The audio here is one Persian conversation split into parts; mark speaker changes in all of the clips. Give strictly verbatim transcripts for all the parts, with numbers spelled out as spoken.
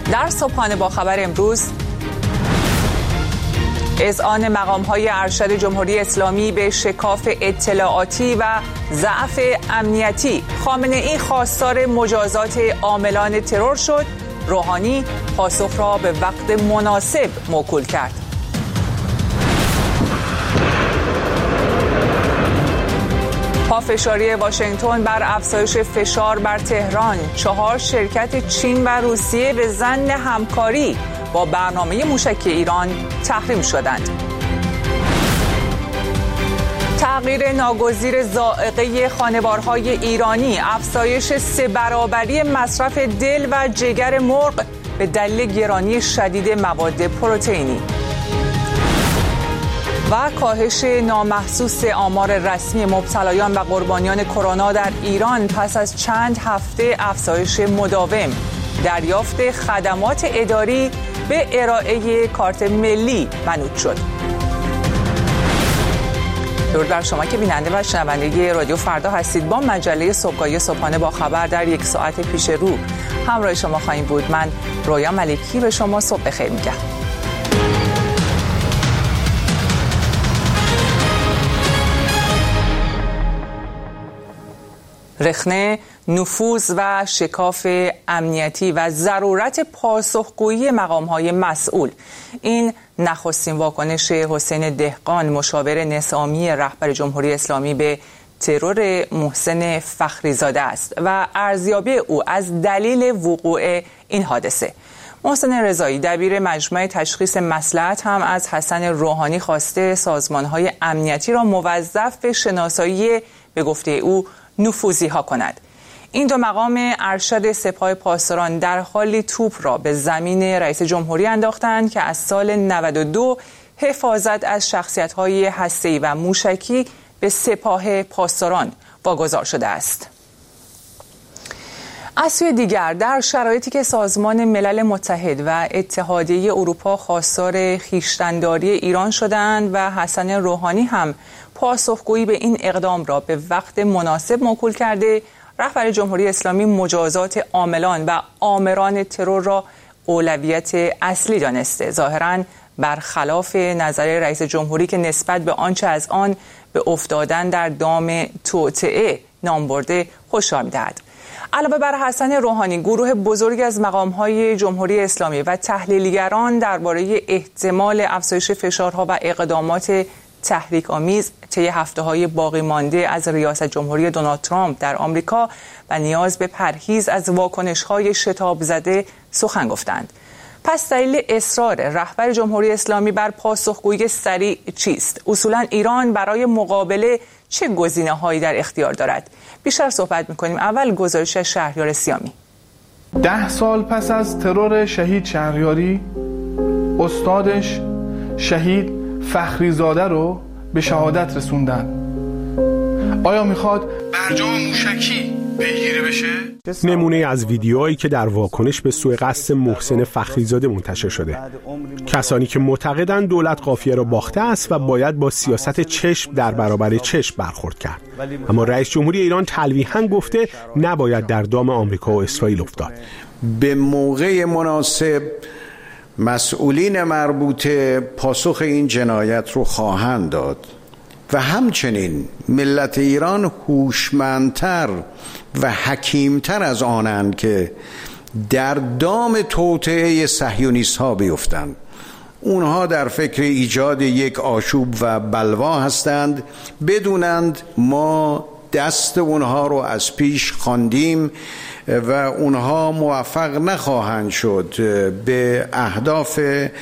Speaker 1: در صبحانه با خبر امروز، اذعان مقام‌های ارشد جمهوری اسلامی به شکاف اطلاعاتی و ضعف امنیتی. خامنه‌ای خواستار مجازات عاملان ترور شد. روحانی پاسخ را به وقت مناسب موکول کرد. پافشاری واشنگتن بر افزایش فشار بر تهران. چهار شرکت چین و روسیه به ظن همکاری با برنامه موشکی ایران تحریم شدند. تغییر ناگزیر ذائقه خانوارهای ایرانی. افزایش سه برابری مصرف دل و جگر مرغ به دلیل گرانی شدید مواد پروتئینی. و کاهش نامحسوس آمار رسمی مبتلایان و قربانیان کرونا در ایران پس از چند هفته افزایش مداوم. دریافت خدمات اداری به ارائه کارت ملی منوط شد. درود بر شما که بیننده و شنونده رادیو فردا هستید. با مجله صبحگاهی صبحانه با خبر در یک ساعت پیش رو همراه شما خواهیم بود. من رویا ملکی به شما صبح بخیر میگم. رخنه، نفوذ و شکاف امنیتی و ضرورت پاسخگویی مقام‌های مسئول. این نخستین واکنش حسین دهقان، مشاور نظامی رهبر جمهوری اسلامی به ترور محسن فخریزاده است و ارزیابی او از دلیل وقوع این حادثه. محسن رضایی، دبیر مجمع تشخیص مصلحت، هم از حسن روحانی خواسته سازمان‌های امنیتی را موظف به شناسایی به گفته او نفوذی ها کند. این دو مقام ارشد سپاه پاسداران در حالی توپ را به زمین رئیس جمهوری انداختند که از سال نود و دو حفاظت از شخصیت‌های هسته‌ای و موشکی به سپاه پاسداران واگذار شده است. از سوی دیگر، در شرایطی که سازمان ملل متحد و اتحادیه اروپا خواستار خویشتن‌داری ایران شدند و حسن روحانی هم پاسخگویی به این اقدام را به وقت مناسب موکول کرده، رهبر جمهوری اسلامی مجازات عاملان و آمران ترور را اولویت اصلی دانسته. ظاهراً برخلاف نظر رئیس جمهوری که نسبت به آنچه از آن به افتادن در دام توطئه نام برده هشدار می‌دهد. علاوه بر حسن روحانی، گروه بزرگی از مقام‌های جمهوری اسلامی و تحلیلگران درباره احتمال افزایش فشارها و اقدامات تحریک‌آمیز طی هفته‌های باقی مانده از ریاست جمهوری دونالد ترامپ در آمریکا و نیاز به پرهیز از واکنش‌های شتاب زده سخن گفتند. پس دلیل اصرار رهبر جمهوری اسلامی بر پاسخگویی سریع چیست؟ اصولاً ایران برای مقابله چه گزینه‌هایی در اختیار دارد؟ بیشتر صحبت می‌کنیم. اول گزارش شهریار سیامی.
Speaker 2: ده سال پس از ترور شهید شهریاری، استادش شهید فخریزاده رو به شهادت رسوندن. آیا میخواد برجام موشکی پیگیری بشه؟
Speaker 3: نمونه از ویدیوهایی که در واکنش به سوء قصد محسن فخریزاده منتشر شده. کسانی که معتقدند دولت قافیه را باخته است و باید با سیاست چشم در برابر چشم برخورد کرد. اما رئیس جمهوری ایران تلویحاً گفته نباید در دام آمریکا و اسرائیل افتاد.
Speaker 4: به موقع مناسب مسئولین مربوطه پاسخ این جنایت رو خواهند داد و همچنین ملت ایران هوشمندتر و حکیمتر از آنند که در دام توطئه صهیونیست ها بیفتند. اونها در فکر ایجاد یک آشوب و بلوا هستند، بدونند ما دست اونها رو از پیش خواندیم و اونها موفق نخواهند شد به اهداف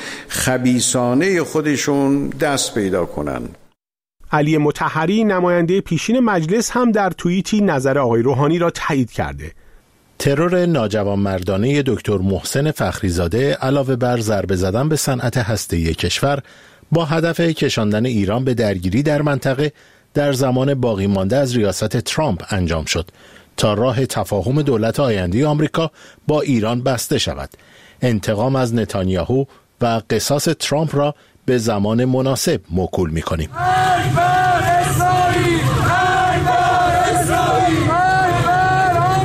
Speaker 4: خبیثانه خودشون دست پیدا کنند.
Speaker 3: علی مطهری، نماینده پیشین مجلس، هم در توییتی نظر آقای روحانی را تایید کرده.
Speaker 5: ترور ناجوانمردانه دکتر محسن فخریزاده علاوه بر ضربه زدن به صنعت هسته‌ای کشور با هدف کشاندن ایران به درگیری در منطقه در زمان باقی مانده از ریاست ترامپ انجام شد تا راه تفاهم دولت آینده آمریکا با ایران بسته شود. انتقام از نتانیاهو و قصاص ترامپ را به زمان مناسب موکول می‌کنیم.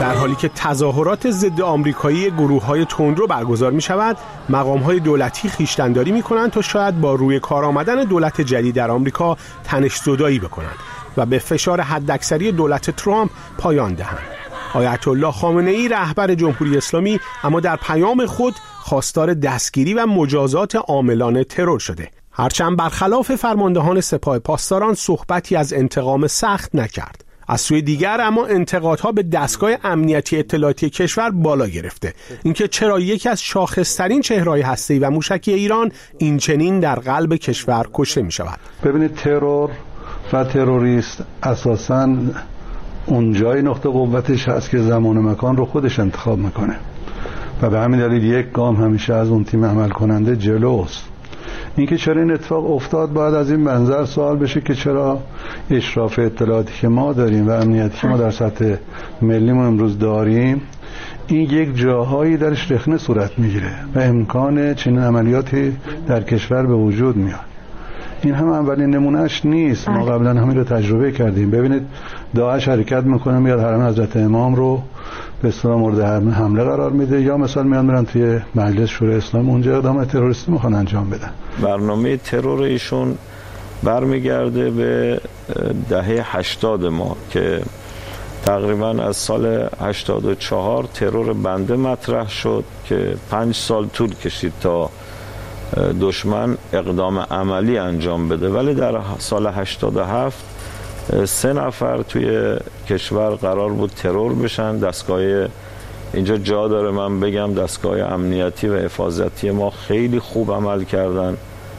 Speaker 3: در حالی که تظاهرات ضد آمریکایی گروه‌های تندرو برگزار می‌شود، مقام‌های دولتی خویشتن‌داری می‌کنند تا شاید با روی کار آمدن دولت جدید در آمریکا تنش‌زدایی بکنند و به فشار حداکثری دولت ترامپ پایان دهند. آیت الله خامنه‌ای رهبر جمهوری اسلامی اما در پیام خود خواستار دستگیری و مجازات عاملان ترور شده، هرچند برخلاف فرماندهان سپاه پاسداران صحبتی از انتقام سخت نکرد. از سوی دیگر اما انتقادها به دستگاه امنیتی اطلاعاتی کشور بالا گرفته، اینکه چرا یکی از شاخص‌ترین چهره‌های هسته‌ای و موشکی ایران این چنین در قلب کشور کشته می‌شود.
Speaker 6: ببینید، ترور و تروریست اساساً اونجای نقطه قوتش هست که زمان و مکان رو خودش انتخاب میکنه و به همین دلیل یک گام همیشه از اون تیم عمل کننده جلوست. اینکه چرا این اتفاق افتاد باید از این منظر سوال بشه که چرا اشراف اطلاعاتی که ما داریم و امنیتی که ما در سطح ملی ما امروز داریم این یک جاهایی درش رخنه صورت میگیره و امکان چنین عملیاتی در کشور به وجود میاد. این هم اولین نمونهش نیست، ما قبلا همین رو تجربه کردیم. ببینید داعش حرکت میکنه میاد حرم حضرت امام رو به اصطلاح مورد حمله قرار میده، یا مثلا میان میرن توی مجلس شورای اسلام اونجا اقدام تروریستی میخوان انجام بدن.
Speaker 7: برنامه ترور ایشون برمیگرده به دهه هشتاد ما که تقریبا از سال هشتاد و چهار ترور بنده مطرح شد که پنج سال طول کشید تا دشمن اقدام عملی انجام بده، ولی در سال هشتاد و هفت سه نفر توی کشور قرار بود ترور بشن. دستگاه اینجا جا داره من بگم دستگاه امنیتی و حفاظتی ما خیلی خوب عمل کردن.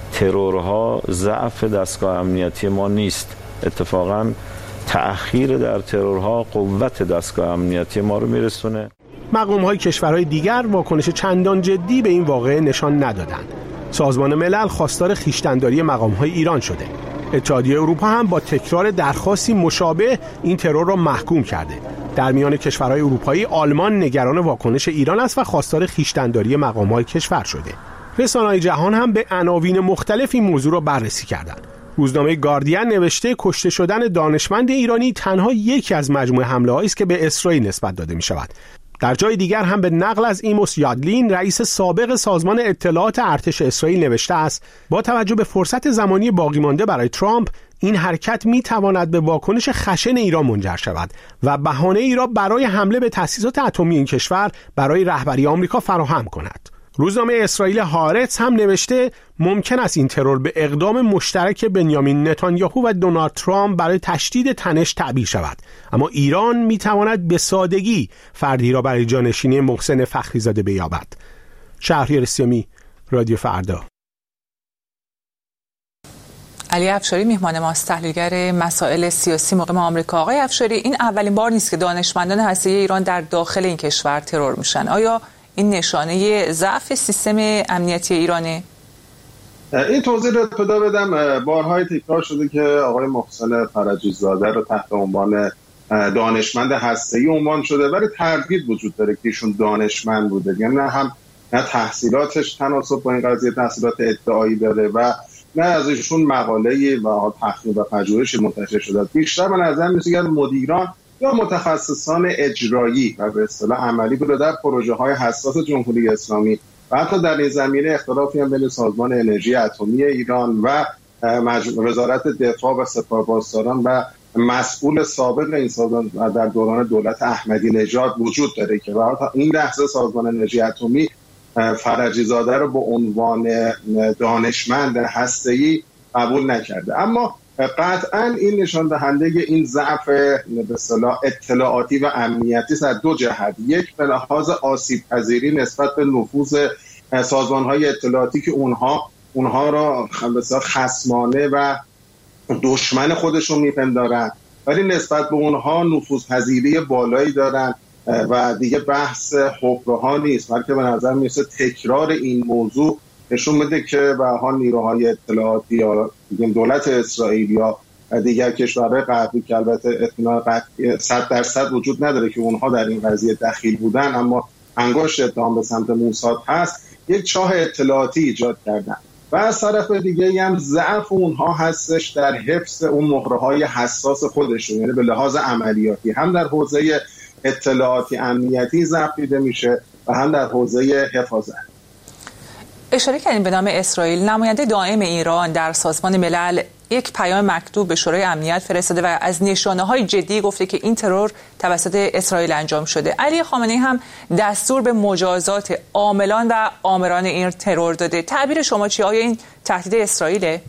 Speaker 7: ترورها ضعف دستگاه امنیتی ما نیست، اتفاقا تأخیر در ترورها قوت دستگاه امنیتی ما رو میرسونه.
Speaker 3: مقام‌های کشورهای دیگر واکنش چندان جدی به این واقعه نشان ندادند. سازمان ملل خواستار خویشتن‌داری مقام‌های ایران شده. اتحادیه اروپا هم با تکرار درخواستی مشابه این ترور را محکوم کرده. در میان کشورهای اروپایی آلمان نگران واکنش ایران است و خواستار خویشتن‌داری مقام‌های کشور شده. رسانه‌های جهان هم به عناوین مختلف این موضوع را بررسی کردند. روزنامه گاردین نوشته کشته شدن دانشمند ایرانی تنها یکی از مجموعه حمله‌هایی است که به اسرائیل نسبت داده می‌شود. در جای دیگر هم به نقل از ایموس یادلین رئیس سابق سازمان اطلاعات ارتش اسرائیل نوشته است با توجه به فرصت زمانی باقی مانده برای ترامپ این حرکت می تواند به واکنش خشن ایران منجر شود و بهانه ای را برای حمله به تأسیسات اتمی این کشور برای رهبری آمریکا فراهم کند. روزنامه اسرائیل هارتز هم نوشته ممکن است این ترور به اقدام مشترک بنیامین نتانیاهو و دونالد ترامپ برای تشدید تنش تعبیر شود، اما ایران میتواند به سادگی فردی را برای جانشینی محسن فخریزاده بیابد. شهریار سیامی، رادیو فردا.
Speaker 1: علی افشاری میهمان ماست، تحلیلگر مسائل سیاسی مقیم آمریکا. آقای افشاری، این اولین بار نیست که دانشمندان هسته‌ای ایران در داخل این کشور ترور میشن. آیا این نشانه ضعف سیستم امنیتی ایرانه؟
Speaker 8: این توضیح رو ابتدا بدم. بارهای تکرار شده که آقای محسن فرجی زاده رو تحت عنوان دانشمند هسته‌ای عنوان شده، ولی تردید وجود داره که ایشون دانشمند بوده، یعنی نه هم نه تحصیلاتش تناسب با این قضیه تحصیلات ادعایی داره و نه از ایشون مقاله‌ای و تحقیق و پژوهشی منتشر شده. بیشتر به نظر میاد که مدیران یا متخصصان اجرایی و به اصطلاح عملی بوده در پروژه‌های حساس جمهوری اسلامی و حتی در این زمینه اختلافی هم بین سازمان انرژی اتمی ایران و وزارت دفاع و سپاه پاسداران و مسئول سابق این سازمان در دوران دولت احمدی نژاد وجود داره که این لحظه سازمان انرژی اتمی فرجی زاده رو به عنوان دانشمند هسته‌ای قبول نکرده. اما قطعا این نشان دهنده این ضعف به اصطلاح اطلاعاتی و امنیتی است از دو جهت. یک به لحاظ آسیب پذیری نسبت به نفوذ سازمان‌های اطلاعاتی که اونها اونها را به اصطلاح خصمانه و دشمن خودشون میپندارن، ولی نسبت به اونها نفوذپذیری بالایی دارن و دیگه بحث حقوق‌ها نیست، بلکه به نظر میاد تکرار این موضوع نشون میده که به حال نیروهای اطلاعاتی یا دولت اسرائیل یا دیگر کشورهای غربی که البته اطلاع قطعی صد درصد وجود نداره که اونها در این قضیه دخیل بودن، اما انگشت اتهام به سمت موساد هست، یک چاه اطلاعاتی ایجاد کردن و از طرف دیگه هم ضعف اونها هستش در حفظ اون مهره‌های حساس خودشون، یعنی به لحاظ عملیاتی هم در حوزه اطلاعاتی امنیتی ضبط دیده میشه و هم در حوزه حفاظت.
Speaker 1: اشاره کردیم به نام اسرائیل. نماینده دائم ایران در سازمان ملل یک پیام مکتوب به شورای امنیت فرستاده و از نشانه‌های جدی گفته که این ترور توسط اسرائیل انجام شده. علی خامنه‌ای هم دستور به مجازات عاملان و آمران این ترور داده. تعبیر شما چیه؟ آیا این تهدید اسرائیله؟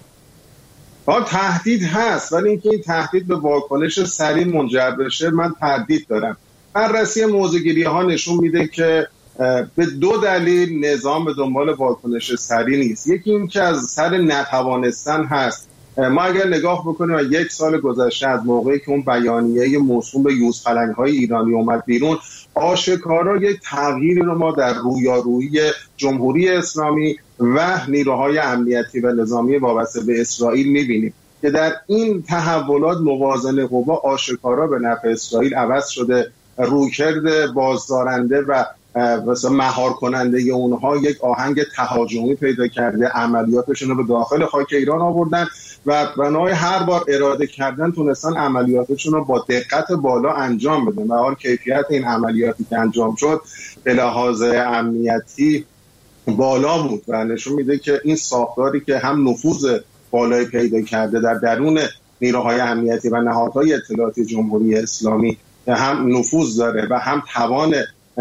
Speaker 8: آه تهدید هست، ولی اینکه این تهدید به واکنش سریع منجر بشه من تردید دارم. بررسی موضوع‌گیری‌ها نشون میده که به دو دلیل نظام به دنبال واکنش سریع نیست. یکی این که از سر نتوانستن هست. ما اگر نگاه بکنیم و یک سال گذشته از موقعی که اون بیانیه موسوم به یوزپلنگ‌های ایرانی اومد بیرون، آشکارا یک تغییری رو ما در رویارویی جمهوری اسلامی و نیروهای امنیتی و نظامی وابسته به اسرائیل می‌بینیم که در این تحولات موازنه قوا آشکارا به نفع اسرائیل عوض شده. رویکرد بازدارنده و مثلا مهار کننده اونها یک آهنگ تهاجمی پیدا کرده، عملیاتشون رو به داخل خاک ایران آوردن و بنای هر بار اراده کردن تونستن عملیاتشون رو با دقت بالا انجام بدن و حال کیفیت این عملیاتی که انجام شد به لحاظ امنیتی بالا بود و نشون میده که این ساختاری که هم نفوذ بالایی پیدا کرده در درون نیروهای امنیتی و نهادهای اطلاعاتی جمهوری اسلامی هم نفوذ داره و هم توان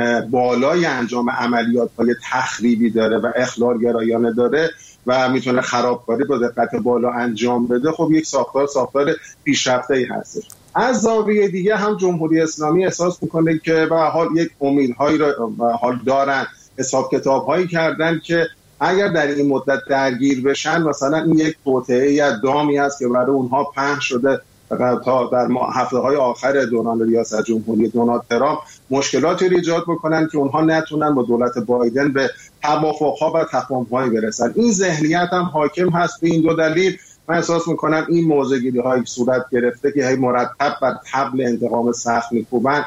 Speaker 8: بالای انجام عملیات‌های تخریبی داره و اخلال‌گرایانه داره و میتونه خرابکاری با دقت بالا انجام بده. خب یک ساختار ساختار پیشرفته‌ای هستش. از زاویه دیگه هم جمهوری اسلامی احساس میکنه که به حال یک امیدهایی رو به حال دارن، حساب کتاب‌هایی کردن که اگر در این مدت درگیر بشن مثلا این یک توطئه یا دامی است که برای اونها پهن شده تا در هفته‌های آخر دوران ریاست جمهوری دونالد ترامپ مشکلاتی رو ایجاد بکنن که اونها نتونن با دولت بایدن به توافق‌ها و تفاهم‌های برسن. این ذهنیت هم حاکم هست. به این دو دلیل من احساس می‌کنم این موضع‌گیری‌های صورت گرفته که هی مرتب بر طبل انتقام سخت می‌کوبن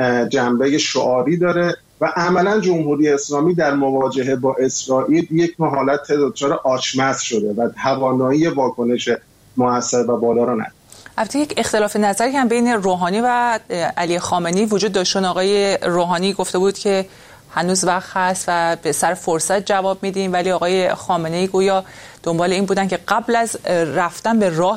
Speaker 8: جنبه شعاری داره و عملاً جمهوری اسلامی در مواجهه با اسرائیل یک حالت دچار آچمز شده و توانایی واکنش مؤثر و بالا را نداره.
Speaker 1: البته یک اختلاف نظری هم بین روحانی و علی خامنه‌ای وجود داشت. آقای روحانی گفته بود که هنوز وقت هست و به سر فرصت جواب میدیم، ولی آقای خامنه‌ای گویا دنبال این بودن که قبل از رفتن به راه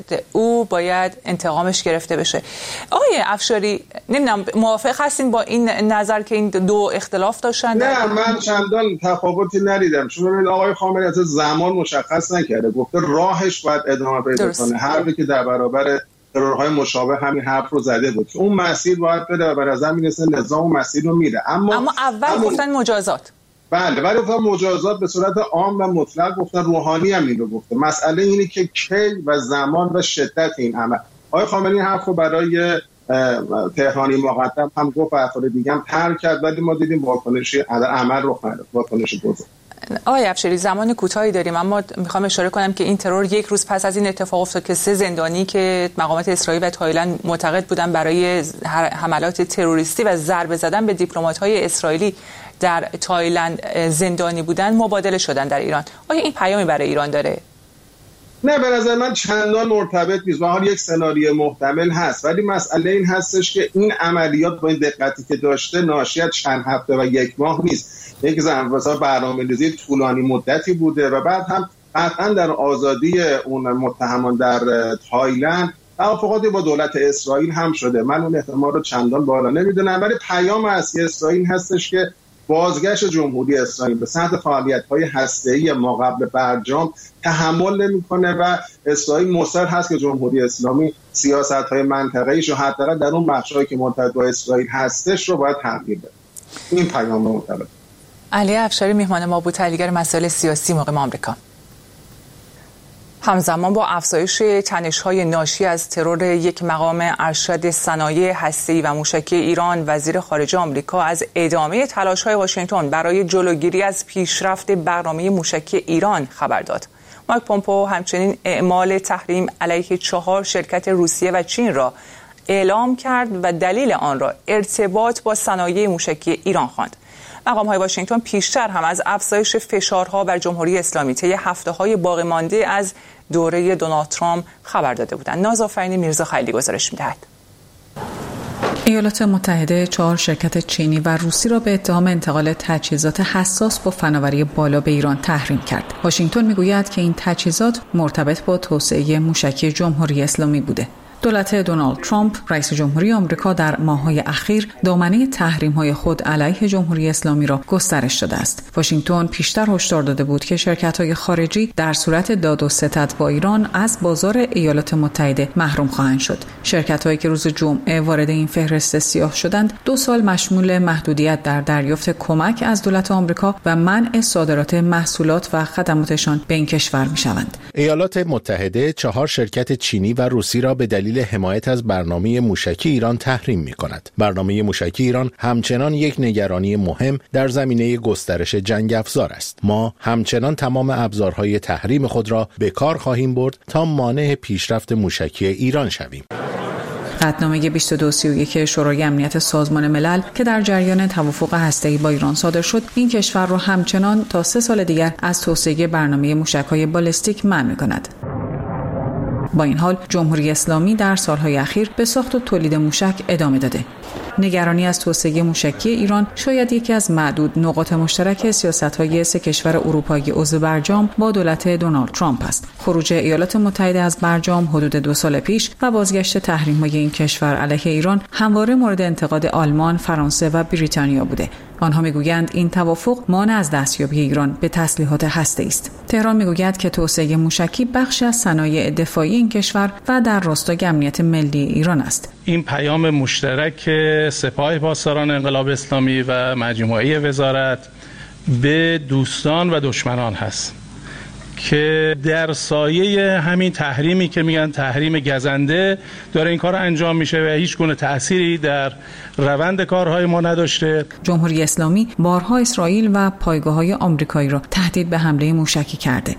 Speaker 1: او باید انتقامش گرفته بشه. آقای افشاری نمیدونم موافق هستین با این نظر که این دو اختلاف داشتن؟
Speaker 8: نه من چندان تفاوتی ندیدم. چون ببینید آقای خامنه‌ای از زمان مشخص نکرده، گفته راهش باید ادامه پیدا کنه. حرفی که در برابر ترورهای مشابه همین حرف رو زده بود که اون مسیر باید بره و به نظر میرسه نظام مسیر رو میره. اما
Speaker 1: اما اول همون... گفتن مجازات.
Speaker 8: بله ولی گفتن مجازات به صورت عام و مطلق گفتن. روحانی هم این رو گفته. مسئله اینه که کی و زمان و شدت این عمل. آقای خامنه‌ای حرف رو برای تهرانی مقدم هم گفت و افراد دیگه هم ترک کرد، ولی ما دیدیم واکنش عمل رو نداد، واکنش بزرگ.
Speaker 1: آقای افشاری زمان کوتاهی داریم، اما میخوام اشاره کنم که این ترور یک روز پس از این اتفاق افتاد که سه زندانی که مقامات اسرائیل و تایلند معتقد بودن برای حملات تروریستی و ضربه زدن به دیپلمات‌های اسرائیلی در تایلند زندانی بودن مبادله شدن در ایران. آیا این پیامی برای ایران داره؟
Speaker 8: نه به نظر من چندان مرتبط نیست. به حال یک سناریو محتمل هست، ولی مسئله این هستش که این عملیات با این دقتی که داشته ناشی از چند هفته و یک ماه نیست. یک مثلا برنامه‌ریزی طولانی مدتی بوده و بعد هم قطعا در آزادی اون متهمان در تایلند توافقاتی با دولت اسرائیل هم شده. من اون احتمال رو چندان بالا نمیدونم، ولی پیام اصلی اسرائیل هستش که بازگشت جمهوری اسرائیل به سمت فعالیت‌های هسته‌ای ما قبل برجام تحمل نمی‌کنه و اسرائیل مصر هست که جمهوری اسلامی سیاست‌های منطقه‌ایش رو حداقل در اون بخشایی که مرتبط با اسرائیل هستش رو باید تغییر بده. این پیام مرتبط.
Speaker 1: علی افشاری میهمان ما بود، تحلیلگر مسائل سیاسی مقیم آمریکا. همزمان با افزایش تنش‌های ناشی از ترور یک مقام ارشد صنایع هسته‌ای و موشکی ایران، وزیر خارجه آمریکا از ادامه تلاش‌های واشنگتن برای جلوگیری از پیشرفت برنامه موشکی ایران خبر داد. مایک پومپئو همچنین اعمال تحریم علیه چهار شرکت روسیه و چین را اعلام کرد و دلیل آن را ارتباط با صنایع موشکی ایران خواند. مقام‌های واشنگتن پیشتر هم از افزایش فشارها بر جمهوری اسلامی طی هفته‌های باقی مانده از دوره دونالد ترامپ خبر داده بودند. ناز آفرین میرزا خلیلی گزارش می‌دهد.
Speaker 9: ایالات متحده چهار شرکت چینی و روسی را به اتهام انتقال تجهیزات حساس با فناوری بالا به ایران تحریم کرد. واشنگتن میگوید که این تجهیزات مرتبط با توسعه موشکی جمهوری اسلامی بوده. دولت دونالد ترامپ رئیس جمهوری آمریکا در ماه‌های اخیر دامنه تحریم‌های خود علیه جمهوری اسلامی را گسترش داده است. واشنگتن پیشتر هشدار داده بود که شرکت‌های خارجی در صورت داد و ستد با ایران از بازار ایالات متحده محروم خواهند شد. شرکت‌هایی که روز جمعه وارد این فهرست سیاه شدند، دو سال مشمول محدودیت در دریافت کمک از دولت آمریکا و منع صادرات محصولات و خدماتشان به این کشور می‌شوند.
Speaker 5: ایالات متحده چهار شرکت چینی و روسی را به دلیل حمایت از برنامه موشکی ایران تحریم می‌کند. برنامه موشکی ایران همچنان یک نگرانی مهم در زمینه گسترش جنگ افزار است. ما همچنان تمام ابزارهای تحریم خود را به کار خواهیم برد تا مانع پیشرفت موشکی ایران شویم.
Speaker 9: قطعنامه بیست و دو سی و یک شورای امنیت سازمان ملل که در جریان توافق هسته‌ای با ایران صادر شد، این کشور را همچنان تا سه سال دیگر از توسعه برنامه موشک‌های بالستیک منع می‌کند. با این حال جمهوری اسلامی در سالهای اخیر به ساخت و تولید موشک ادامه داده. نگرانی از توسعه موشکی ایران شاید یکی از معدود نقاط مشترک سیاست‌های سه کشور اروپایی عضو برجام با دولت دونالد ترامپ است. خروج ایالات متحده از برجام حدود دو سال پیش و بازگشت تحریم‌های این کشور علیه ایران همواره مورد انتقاد آلمان، فرانسه و بریتانیا بوده. آنها میگویند این توافق مانع از دستیابی ایران به تسلیحات هسته‌ای است. تهران میگوید که توسعه موشکی بخشی از صنایع دفاعی این کشور و در راستای امنیت ملی ایران است.
Speaker 2: این پیام مشترک سپاه پاسداران انقلاب اسلامی و مجموعه وزارت به دوستان و دشمنان هست که در سایه همین تحریمی که میگن تحریم گزنده داره این کار انجام میشه و هیچ گونه تأثیری در روند کارهای ما نداشته.
Speaker 9: جمهوری اسلامی بارها اسرائیل و پایگاه‌های آمریکایی را تهدید به حمله موشکی کرده.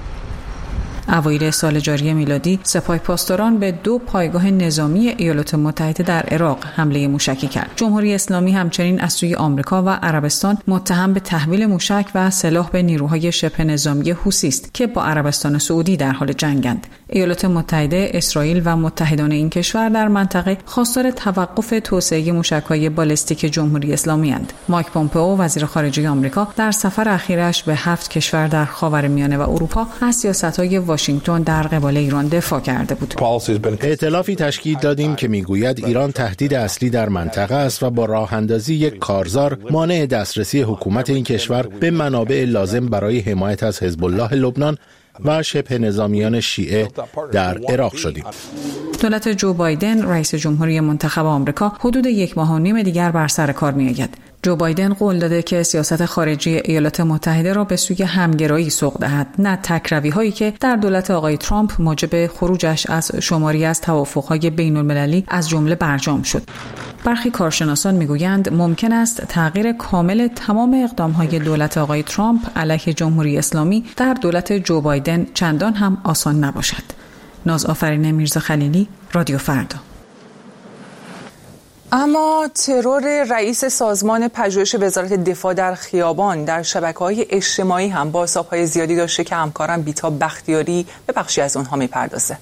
Speaker 9: اوایل سال جاری میلادی سپاه پاسداران به دو پایگاه نظامی ایالات متحده در عراق حمله موشکی کرد. جمهوری اسلامی همچنین از سوی آمریکا و عربستان متهم به تحویل موشک و سلاح به نیروهای شبه نظامی حوثی است که با عربستان سعودی در حال جنگند. ایالات متحده، اسرائیل و متحدان این کشور در منطقه خواستار توقف توسعه موشک‌های بالستیک جمهوری اسلامی اند. مایک پومپئو وزیر خارجه آمریکا در سفر اخیرش به هفت کشور در خاورمیانه و اروپا از سیاست‌های واشنگتن در قبال ایران دفاع کرده بود.
Speaker 5: ائتلافی تشکیل دادیم که میگوید ایران تهدید اصلی در منطقه است و با راه اندازی یک کارزار مانع دسترسی حکومت این کشور به منابع لازم برای حمایت از حزب الله لبنان و شبه نظامیان شیعه در عراق شدیم.
Speaker 9: دولت جو بایدن رئیس جمهوری منتخب آمریکا حدود یک ماه و نیم دیگر بر سر کار می‌آید. جو بایدن قول داده که سیاست خارجی ایالات متحده را به سوی همگرایی سوق دهد، نه تکروی‌هایی که در دولت آقای ترامپ موجب خروجش از شماری از توافق‌های بین‌المللی از جمله برجام شد. برخی کارشناسان میگویند ممکن است تغییر کامل تمام اقدام‌های دولت آقای ترامپ علیه جمهوری اسلامی در دولت جو بایدن چندان هم آسان نباشد. ناز آفرین میرزا خلیلی، رادیو فردا.
Speaker 1: اما ترور رئیس سازمان پژوهش وزارت دفاع در خیابان در شبکه‌های اجتماعی هم بازتاب‌های زیادی داشته که همکارم بیتاب بختیاری به بخشی از اونها می‌پردازه.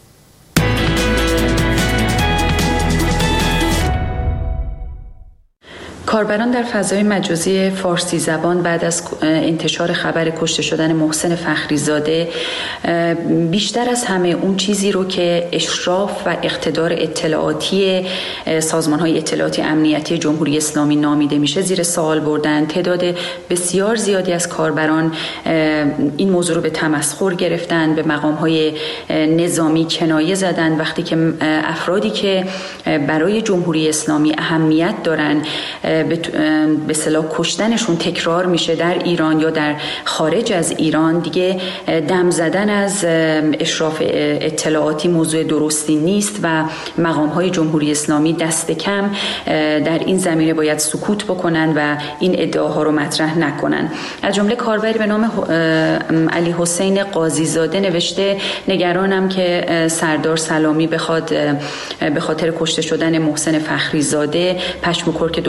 Speaker 10: کاربران در فضای مجازی فارسی زبان بعد از انتشار خبر کشته شدن محسن فخریزاده بیشتر از همه اون چیزی رو که اشراف و اقتدار اطلاعاتی سازمان‌های اطلاعاتی امنیتی جمهوری اسلامی نامیده میشه زیر سوال بردن. تعداد بسیار زیادی از کاربران این موضوع رو به تمسخر گرفتن، به مقام‌های نظامی کنایه زدن وقتی که افرادی که برای جمهوری اسلامی اهمیت دارن به اصطلاح کشتنشون تکرار میشه در ایران یا در خارج از ایران، دیگه دم زدن از اشراف اطلاعاتی موضوع درستی نیست و مقام‌های جمهوری اسلامی دست کم در این زمینه باید سکوت بکنن و این ادعاها رو مطرح نکنن. از جمله کاربری به نام علی حسین قاضی زاده نوشته نگرانم که سردار سلامی بخواد به خاطر کشته شدن محسن فخریزاده پشم و کرک دشمن رو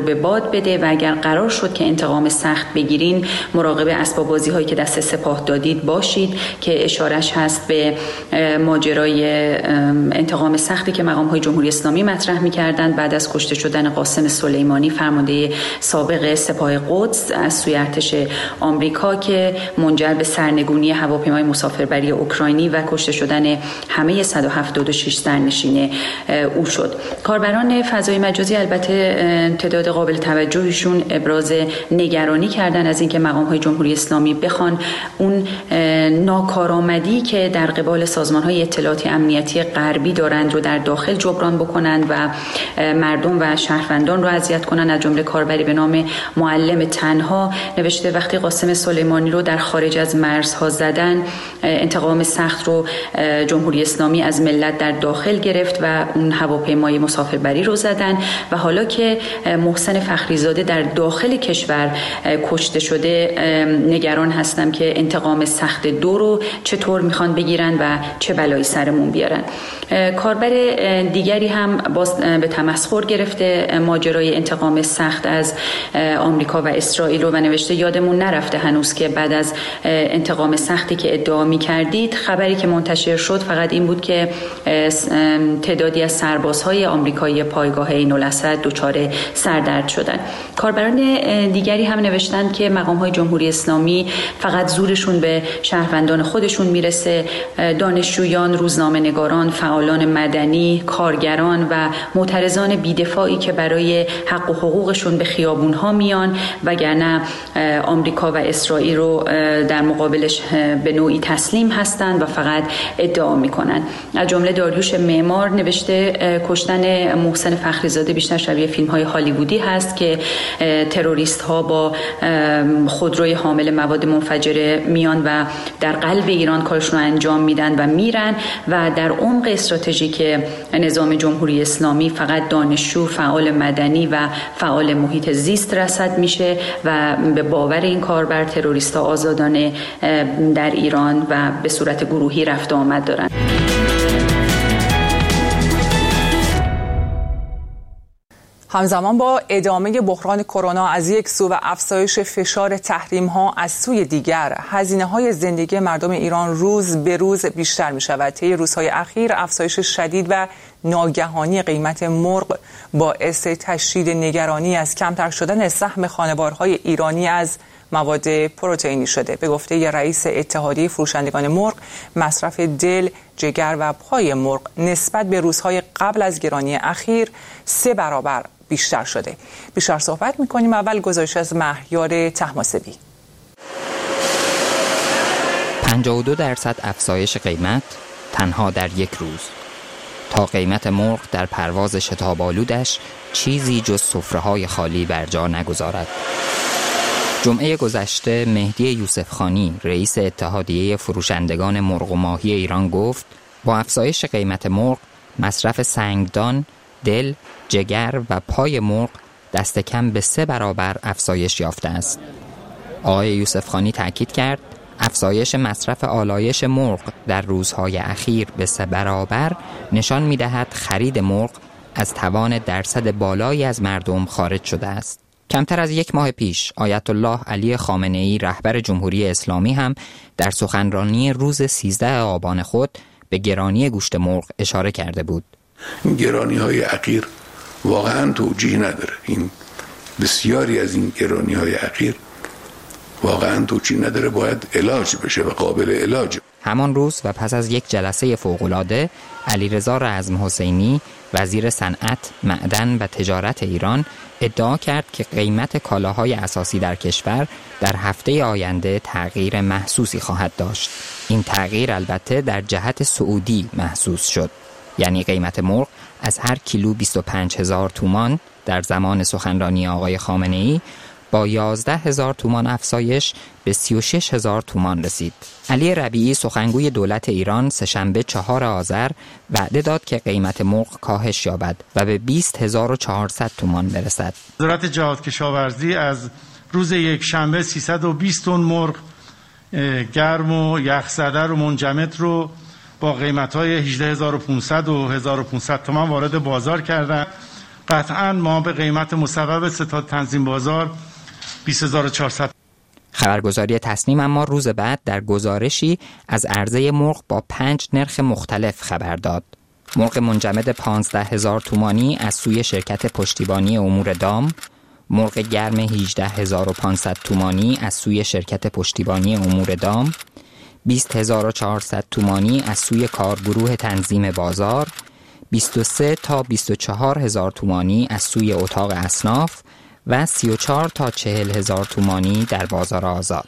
Speaker 10: به باد بده و اگر قرار شد که انتقام سخت بگیرین مراقب اسباب بازی هایی که دست سپاه دادید باشید که اشارش هست به ماجرای انتقام سختی که مقام های جمهوری اسلامی مطرح می‌کردند بعد از کشته شدن قاسم سلیمانی فرمانده سابق سپاه قدس از سوی ارتش آمریکا که منجر به سرنگونی هواپیمای مسافربری اوکراینی و کشته شدن همه صد و هفتاد و شش سرنشین او شد. کاربران فضای مجازی البته تعداد قابل توجهشون ابراز نگرانی کردن از اینکه مقام‌های جمهوری اسلامی بخوان اون ناکارآمدی که در قبال سازمان‌های اطلاعاتی امنیتی غربی دارند رو در داخل جبران بکنند و مردم و شهروندان رو اذیت کنند. از جمله کاربری به نام معلم تنها نوشته وقتی قاسم سلیمانی رو در خارج از مرزها زدن انتقام سخت رو جمهوری اسلامی از ملت در داخل گرفت و اون هواپیمای مسافربری رو زدن و حالا که محسن فخریزاده در داخل کشور کشته شده نگران هستم که انتقام سخت دو رو چطور میخوان بگیرن و چه بلایی سرمون بیارن. کاربر دیگری هم باز به تمسخر گرفته ماجرای انتقام سخت از آمریکا و اسرائیل رو و نوشته یادمون نرفته هنوز که بعد از انتقام سختی که ادعا می‌کردید خبری که منتشر شد فقط این بود که تعدادی از سربازهای آمریکایی پایگاه عین الاسد دچار سردرد شدند. کاربران دیگری هم نوشتند که مقام‌های جمهوری اسلامی فقط زورشون به شهروندان خودشون میرسه، دانشجویان، روزنامه‌نگاران، فعالان مدنی، کارگران و معترضان بی‌دفاعی که برای حق و حقوقشون به خیابون‌ها میان وگرنه آمریکا و اسرائیل رو در مقابلش به نوعی تسلیم هستند و فقط ادعا میکنن. از جمله داریوش معمار نوشته کشتن محسن فخریزاده بیشتر شبیه فیلم‌های هالیوودی هست که تروریست ها با خودروی حامل مواد منفجره میان و در قلب ایران کارشون رو انجام میدن و میرن و در عمق استراتژیک نظام جمهوری اسلامی فقط دانشجو، فعال مدنی و فعال محیط زیست رصد میشه و به باور این کاربر تروریست‌ها آزادانه در ایران و به صورت گروهی رفت و آمد دارن.
Speaker 1: همزمان با ادامه بحران کرونا از یک سو و افزایش فشار تحریم ها از سوی دیگر، هزینه های زندگی مردم ایران روز به روز بیشتر می شود. طی روزهای اخیر افزایش شدید و ناگهانی قیمت مرغ باعث تشدید نگرانی از کمتر شدن سهم خانوارهای ایرانی از مواد پروتئینی شده. به گفته رئیس اتحادیه فروشندگان مرغ، مصرف دل، جگر و پای مرغ نسبت به روزهای قبل از گرانی اخیر سه برابر بیشتر شده. بیشتر صحبت می‌کنیم. اول گزارش از مهیار طهماسبی.
Speaker 11: پنجاه و دو درصد افزایش قیمت تنها در یک روز، تا قیمت مرغ در پرواز شتاب‌آلودش چیزی جز سفره‌های خالی بر جا نگذارد. جمعه گذشته مهدی یوسفخانی رئیس اتحادیه فروشندگان مرغ و ماهی ایران گفت با افزایش قیمت مرغ مصرف سنگدان، دل، جگر و پای مرغ دست کم به سه برابر افزایش یافته است. آقای یوسفخانی تاکید کرد افزایش مصرف آلایش مرغ در روزهای اخیر به سه برابر نشان می‌دهد خرید مرغ از توان درصد بالایی از مردم خارج شده است. کمتر از یک ماه پیش آیت الله علی خامنه‌ای رهبر جمهوری اسلامی هم در سخنرانی روز سیزده آبان خود به گرانی گوشت مرغ اشاره کرده بود.
Speaker 12: این گرانی های اخیر واقعا توجیه نداره. این بسیاری از این گرانی های اخیر واقعا توجیه نداره، باید علاج بشه و قابل علاج.
Speaker 11: همان روز و پس از یک جلسه فوق‌العاده، علیرضا رزم حسینی وزیر صنعت، معدن و تجارت ایران ادعا کرد که قیمت کالاهای اساسی در کشور در هفته آینده تغییر محسوسی خواهد داشت. این تغییر البته در جهت سعودی محسوس شد، یعنی قیمت مرغ از هر کیلو بیست و پنج هزار تومان در زمان سخنرانی آقای خامنه‌ای با یازده هزار تومان افزایش به سی و شش هزار تومان رسید. علی ربیعی سخنگوی دولت ایران سه‌شنبه چهار آذر وعده داد که قیمت مرغ کاهش یابد و به بیست هزار و چهارصد تومان برسد.
Speaker 13: وزارت جهاد کشاورزی از روز یک شنبه سیصد و بیست تن مرغ گرم و یخزده و منجمد رو با قیمت‌های هجده هزار و پانصد و هزار و پانصد تومان وارد بازار کردند قطعا ما به قیمت مصوب ستاد تنظیم بازار بیست هزار و چهارصد.
Speaker 11: خبرگزاری تصنیم اما روز بعد در گزارشی از عرضه مرغ با پنج نرخ مختلف خبر داد. مرغ منجمد پانزده هزار تومانی از سوی شرکت پشتیبانی امور دام، مرغ گرم هجده هزار و پانصد تومانی از سوی شرکت پشتیبانی امور دام، بیست هزار و چهارصد تومانی از سوی کارگروه تنظیم بازار، بیست و سه تا بیست و چهار هزار تومانی از سوی اتاق اصناف و سی و چهار تا چهل هزار تومانی در بازار آزاد.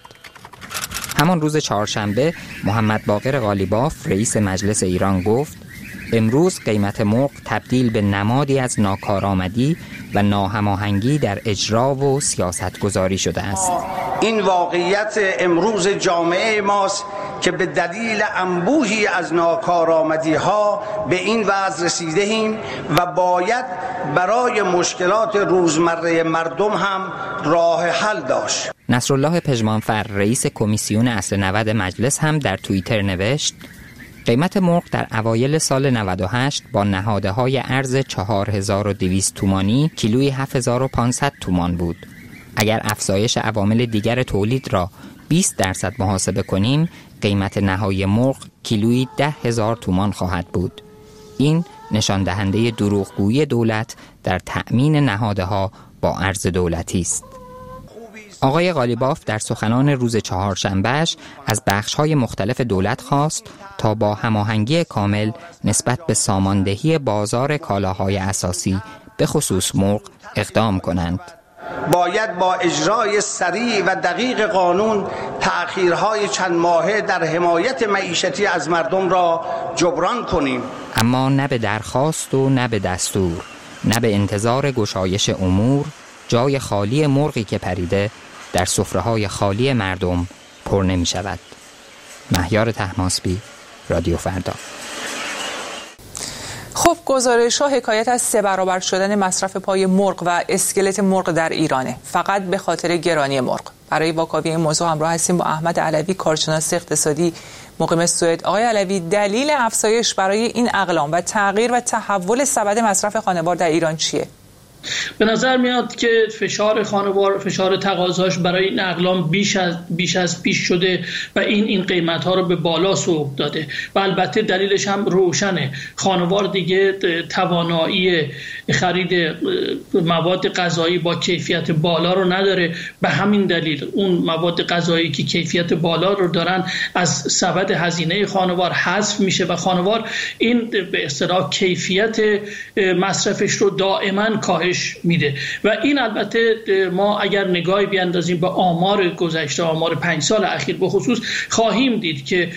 Speaker 11: همان روز چهارشنبه محمد باقر قالیباف رئیس مجلس ایران گفت امروز قیمت مرغ تبدیل به نمادی از ناکارآمدی و ناهماهنگی در اجرا و سیاست گذاری شده است.
Speaker 14: این واقعیت امروز جامعه ماست که به دلیل انبوهی از ناکارآمدی ها به این وضع رسیده ایم و باید برای مشکلات روزمره مردم هم راه حل داشت.
Speaker 11: نصرالله پژمانفر رئیس کمیسیون اصل نود مجلس هم در توییتر نوشت قیمت مرغ در اوایل سال نود و هشت با نهادهای ارز چهار هزار و دویست تومانی کیلوی هفت هزار و پانصد تومان بود. اگر افزایش عوامل دیگر تولید را بیست درصد محاسبه کنیم قیمت نهایی مرغ کیلویی ده هزار تومان خواهد بود. این نشان دهنده دروغگویی دولت در تأمین نهادها با ارز دولتی است. آقای قالیباف در سخنان روز چهارشنبهش از بخش‌های مختلف دولت خواست تا با هماهنگی کامل نسبت به ساماندهی بازار کالاهای اساسی به خصوص مرغ اقدام کنند.
Speaker 14: باید با اجرای سریع و دقیق قانون تأخیرهای چند ماهه در حمایت معیشتی از مردم را جبران کنیم.
Speaker 11: اما نه به درخواست و نه به دستور، نه به انتظار گشایش امور، جای خالی مرغی که پریده در سفره‌های خالی مردم پر نمی شود. مهیار طهماسبی، رادیو فردا.
Speaker 1: خب گزارش ها حکایت از سه برابر شدن مصرف پای مرغ و اسکلت مرغ در ایرانه، فقط به خاطر گرانی مرغ. برای واکاوی این موضوع همراه هستیم با احمد علوی، کارشناس اقتصادی مقیم سوئد. آقای علوی، دلیل افزایش برای این اقلام و تغییر و تحول سبد مصرف خانوار در ایران چیه؟
Speaker 15: به نظر میاد که فشار خانوار، فشار تقاضاش برای این اقلام بیش از بیش از پیش شده و این این قیمت ها رو به بالا سوق داده و البته دلیلش هم روشنه. خانوار دیگه توانایی خرید مواد غذایی با کیفیت بالا رو نداره، به همین دلیل اون مواد غذایی که کیفیت بالا رو دارن از سبد هزینه خانوار حذف میشه و خانوار این به اصطلاح کیفیت مصرفش رو دائما کاهش میده و این البته ما اگر نگاهی بیاندازیم به آمار گذشته، آمار پنج سال اخیر به خصوص، خواهیم دید که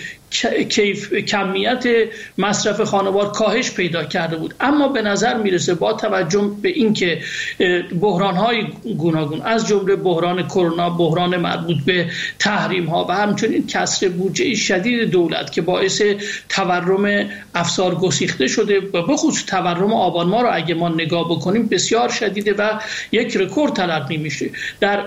Speaker 15: کیف کمیت مصرف خانوار کاهش پیدا کرده بود. اما به نظر میرسه با توجه به اینکه بحران‌های گوناگون از جمله بحران کرونا، بحران مربوط به تحریم‌ها و همچنین کسر بودجه شدید دولت که باعث تورم افسار گسیخته شده و به خصوص تورم آبان ماه رو اگه ما نگاه بکنیم بسیار شدیده و یک رکورد تلقی میشه. در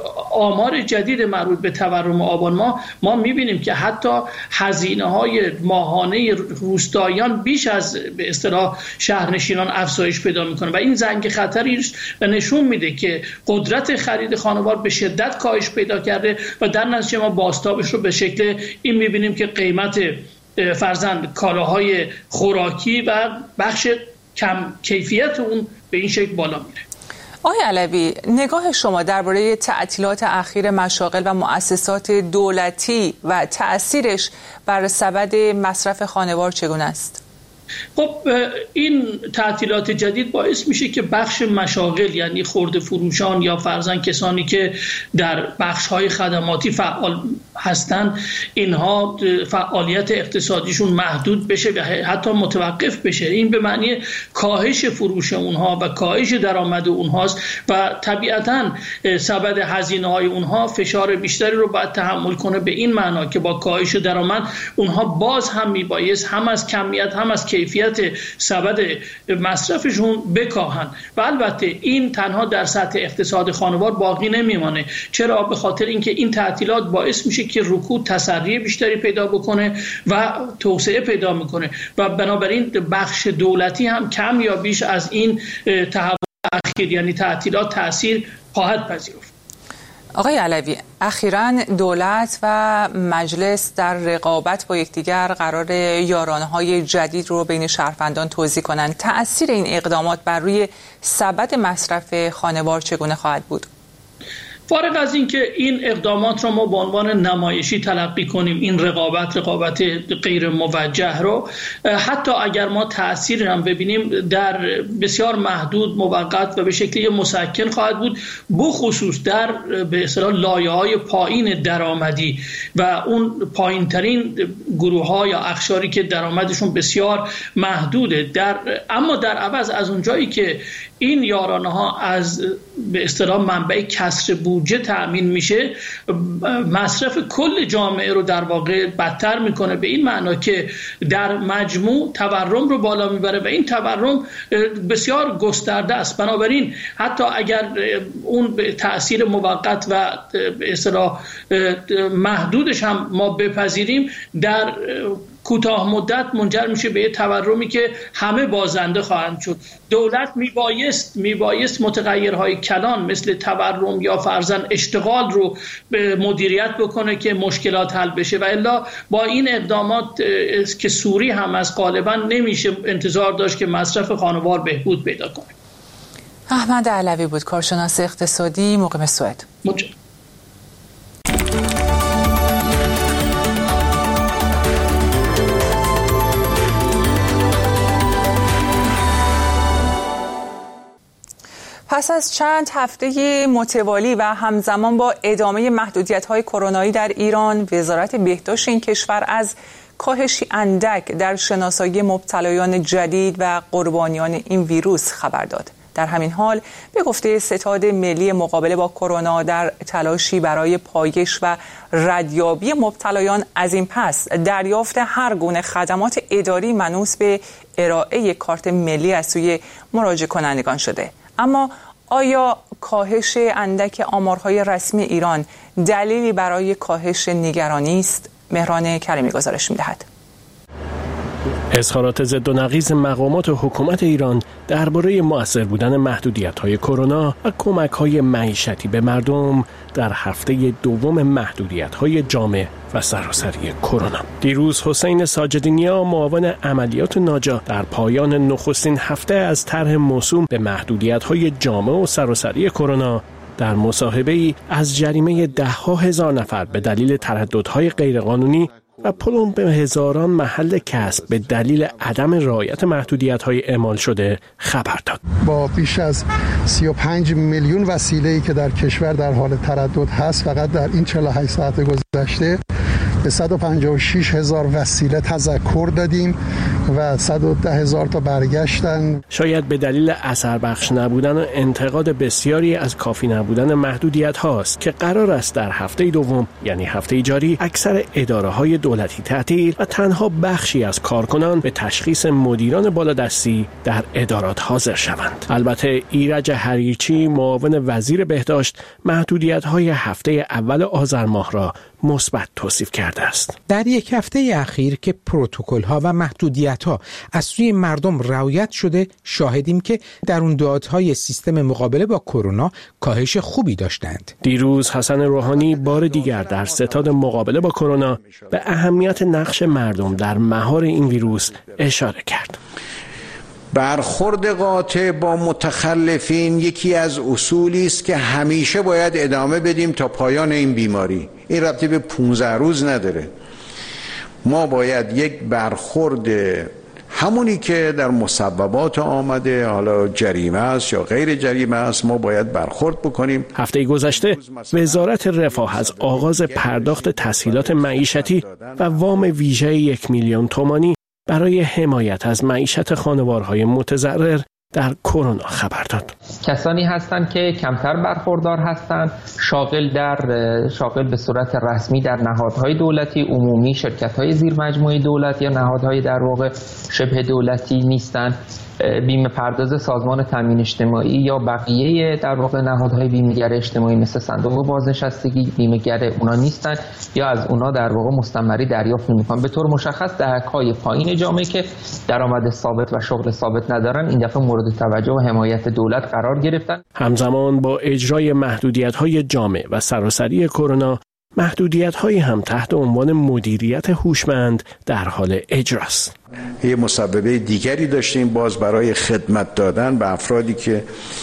Speaker 15: آمار جدید مربوط به تورم آبان ماه ما میبینیم که حتی هزینه‌های ماهانه روستاییان بیش از به اصطلاح شهرنشینان افزایش پیدا میکنه و این زنگ خطری است و نشون میده که قدرت خرید خانوار به شدت کاهش پیدا کرده و در نتیجه ما بازتابش رو به شکل این میبینیم که قیمت فرزند کالاهای خوراکی و بخش کم کیفیت اون به این شکل بالا میره.
Speaker 1: آقای علوی، نگاه شما درباره تعطیلات اخیر مشاغل و مؤسسات دولتی و تأثیرش بر سبد مصرف خانوار چگونه است؟
Speaker 15: خب این تعطیلات جدید باعث میشه که بخش مشاغل یعنی خرده فروشان یا فرضاً کسانی که در بخش‌های خدماتی فعال هستند اینها فعالیت اقتصادیشون محدود بشه و حتی متوقف بشه. این به معنی کاهش فروش اونها و کاهش درآمد اونهاست و طبیعتاً سبد هزینه‌های اونها فشار بیشتری رو باید تحمل کنه، به این معنا که با کاهش درآمد اونها باز هم میبایست هم از کمیت هم از کیفیت سبد مصرفشون بکاهن و البته این تنها در سطح اقتصاد خانوار باقی نمیمانه. چرا؟ به خاطر اینکه این تعطیلات باعث میشه که رکود تسری بیشتری پیدا بکنه و توسعه پیدا میکنه و بنابراین بخش دولتی هم کم یا بیش از این تحول اخیر یعنی تعطیلات تاثیر خواهد پذیرفت.
Speaker 1: آقای علوی، اخیراً دولت و مجلس در رقابت با یکدیگر قرار یارانه‌های جدید رو بین شهروندان توزیع کنند. تأثیر این اقدامات بر روی سبد مصرف خانوار چگونه خواهد بود؟
Speaker 15: فارغ از این که این اقدامات رو ما به عنوان نمایشی تلقی کنیم، این رقابت رقابت غیر موجه رو، حتی اگر ما تأثیر هم ببینیم در بسیار محدود، موقت و به شکلی مسکن خواهد بود، بخصوص در به اصطلاح لایه‌های پایین درآمدی و اون پایینترین گروه‌ها یا اقشاری که درآمدشون بسیار محدوده. در اما در عوض از اونجایی که این یارانه‌ها از به اصطلاح منبع کسر بودجه تأمین میشه، مصرف کل جامعه رو در واقع بدتر میکنه، به این معنا که در مجموع تورم رو بالا میبره و این تورم بسیار گسترده است. بنابراین حتی اگر اون تأثیر موقت و به اصطلاح محدودش هم ما بپذیریم، در کوتاه مدت منجر میشه به تورمی که همه بازنده خواهند شد. دولت میبایست میبایست متغیرهای کلان مثل تورم یا فرضاً اشتغال رو به مدیریت بکنه که مشکلات حل بشه، و الا با این اقدامات که سوری هم از غالبا نمیشه انتظار داشت که مصرف خانوار بهبود پیدا کنه.
Speaker 1: احمد علوی بود، کارشناس اقتصادی، مقیم سوئد.
Speaker 15: مجد.
Speaker 1: پس از چند هفته متوالی و همزمان با ادامه محدودیت‌های کرونایی در ایران، وزارت بهداشت این کشور از کاهشی اندک در شناسایی مبتلایان جدید و قربانیان این ویروس خبر داد. در همین حال به گفته ستاد ملی مقابله با کرونا، در تلاشی برای پایش و ردیابی مبتلایان از این پس دریافت هر گونه خدمات اداری منوط به ارائه کارت ملی از سوی مراجعه کنندگان شده. اما آیا کاهش اندک آمارهای رسمی ایران دلیلی برای کاهش نگرانی است؟ مهران کریمی گزارش می‌دهد.
Speaker 16: اظهارات ضد و نقیض مقامات حکومت ایران درباره مؤثر بودن محدودیت‌های کرونا و کمک‌های معیشتی به مردم در هفته دوم محدودیت‌های جامع و سراسری کرونا. دیروز حسین ساجدینیا، معاون عملیات ناجا، در پایان نخستین هفته از طرح موسوم به محدودیت‌های جامع و سراسری کرونا در مصاحبه‌ای از جریمه ده‌ها هزار نفر به دلیل ترددهای غیرقانونی و پلم به هزاران محل کسب به دلیل عدم رعایت محدودیت‌های اعمال شده خبر داد.
Speaker 17: با بیش از سی و پنج میلیون وسیله‌ای که در کشور در حال تردد هست، فقط در این چهل و هشت ساعت گذشته به صد و پنجاه و شش هزار وسیله تذکر دادیم و صد و ده هزار تا برگشتن.
Speaker 16: شاید به دلیل اثر بخش نبودن و انتقاد بسیاری از کافی نبودن محدودیت هاست که قرار است در هفته دوم، یعنی هفته جاری، اکثر اداره های دولتی تعطیل و تنها بخشی از کارکنان به تشخیص مدیران بالادستی در ادارات حاضر شوند. البته ایرج حریچی، معاون وزیر بهداشت، محدودیت های هفته اول آذر ماه را مثبت توصیف کرده است.
Speaker 18: در یک هفته اخیر که پروتکل ها و محدودیت ها از سوی مردم رعایت شده، شاهدیم که درون‌دادهای سیستم مقابله با کرونا کاهش خوبی داشتند.
Speaker 16: دیروز حسن روحانی بار دیگر در ستاد مقابله با کرونا به اهمیت نقش مردم در مهار این ویروس اشاره کرد.
Speaker 4: برخورد قاطع با متخلفین یکی از اصولی است که همیشه باید ادامه بدیم تا پایان این بیماری. این ربطی به پانزده روز نداره. ما باید یک برخورد همونی که در مصوبات آمده، حالا جریمه است یا غیر جریمه است، ما باید برخورد بکنیم.
Speaker 16: هفته گذشته وزارت رفاه از آغاز پرداخت تسهیلات معیشتی و وام ویژه یک میلیون تومانی برای حمایت از معیشت خانوارهای متضرر در کرونا خبر داد.
Speaker 19: کسانی هستند که کمتر برخوردار هستند، شاغل در شاغل به صورت رسمی در نهادهای دولتی، عمومی، شرکت‌های زیر مجموعه دولت یا نهادهای در واقع شبه دولتی نیستند. بیمه پرداز سازمان تامین اجتماعی یا بقیه در واقع نهادهای بیمه‌گر اجتماعی مثل صندوق بازنشستگی بیمه‌گر اونا نیستن یا از اونا در واقع مستمری دریافت نمی‌کنن. به طور مشخص دهک‌های پایین جامعه که درآمد ثابت و شغل ثابت ندارن این دفعه مورد مورد توجه و حمایت دولت قرار گرفتن.
Speaker 16: همزمان با اجرای محدودیت‌های جامع و سراسری کرونا، محدودیت‌هایی هم تحت عنوان مدیریت هوشمند در حال اجراست.
Speaker 4: یه مسببه دیگری داشتیم باز برای خدمت دادن به افرادی که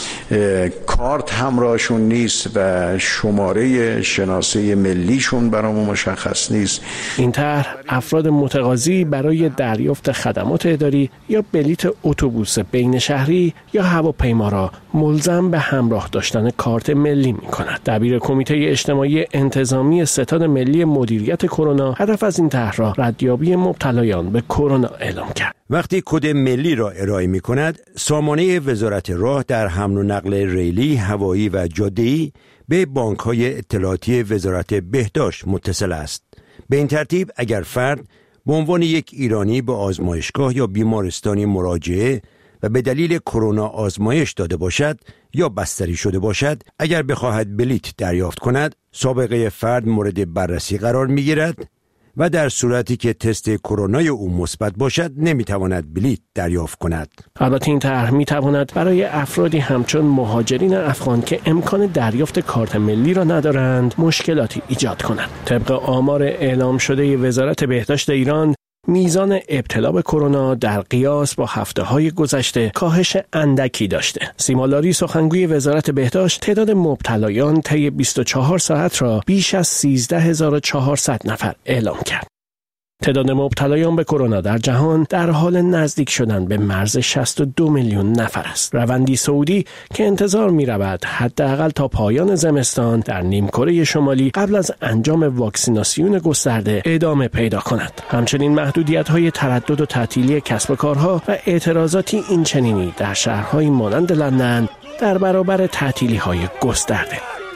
Speaker 4: کارت همراهشون نیست و شماره شناسه ملیشون برامون مشخص نیست.
Speaker 16: این طرح افراد متقاضی برای دریافت خدمات اداری یا بلیت اتوبوس بین شهری یا هواپیما را ملزم به همراه داشتن کارت ملی می‌کند. دبیر کمیته اجتماعی انتظامی ستاد ملی مدیریت کرونا هدف از این طرح را ردیابی مبتلایان به کرونا اعلام کرد.
Speaker 20: وقتی کد ملی را ارائه می کند، سامانه وزارت راه در حمل و نقل ریلی، هوایی و جاده‌ای به بانک‌های اطلاعاتی وزارت بهداشت متصل است. به این ترتیب اگر فرد به عنوان یک ایرانی به آزمایشگاه یا بیمارستانی مراجعه و به دلیل کرونا آزمایش داده باشد یا بستری شده باشد، اگر بخواهد بلیت دریافت کند، سابقه فرد مورد بررسی قرار می‌گیرد و در صورتی که تست کرونای او مثبت باشد نمیتواند بلیت دریافت کند.
Speaker 16: البته این طرح میتواند برای افرادی همچون مهاجرین افغان که امکان دریافت کارت ملی را ندارند مشکلاتی ایجاد کند. طبق آمار اعلام شده وزارت بهداشت ایران، میزان ابتلا به کرونا در قیاس با هفته‌های گذشته کاهش اندکی داشته. سیما لاری سخنگوی وزارت بهداشت تعداد مبتلایان طی بیست و چهار ساعت را بیش از سیزده هزار و چهارصد نفر اعلام کرد. تعداد مبتلایان به کرونا در جهان در حال نزدیک شدن به مرز شصت و دو میلیون نفر است. روندی صعودی که انتظار می رود حداقل تا پایان زمستان در نیمکره شمالی قبل از انجام واکسیناسیون گسترده ادامه پیدا کند. همچنین محدودیت‌های تردد و تعطیلی کسب و کارها و اعتراضاتی اینچنینی در شهرهای مانند لندن در برابر تعطیلی‌های گسترده.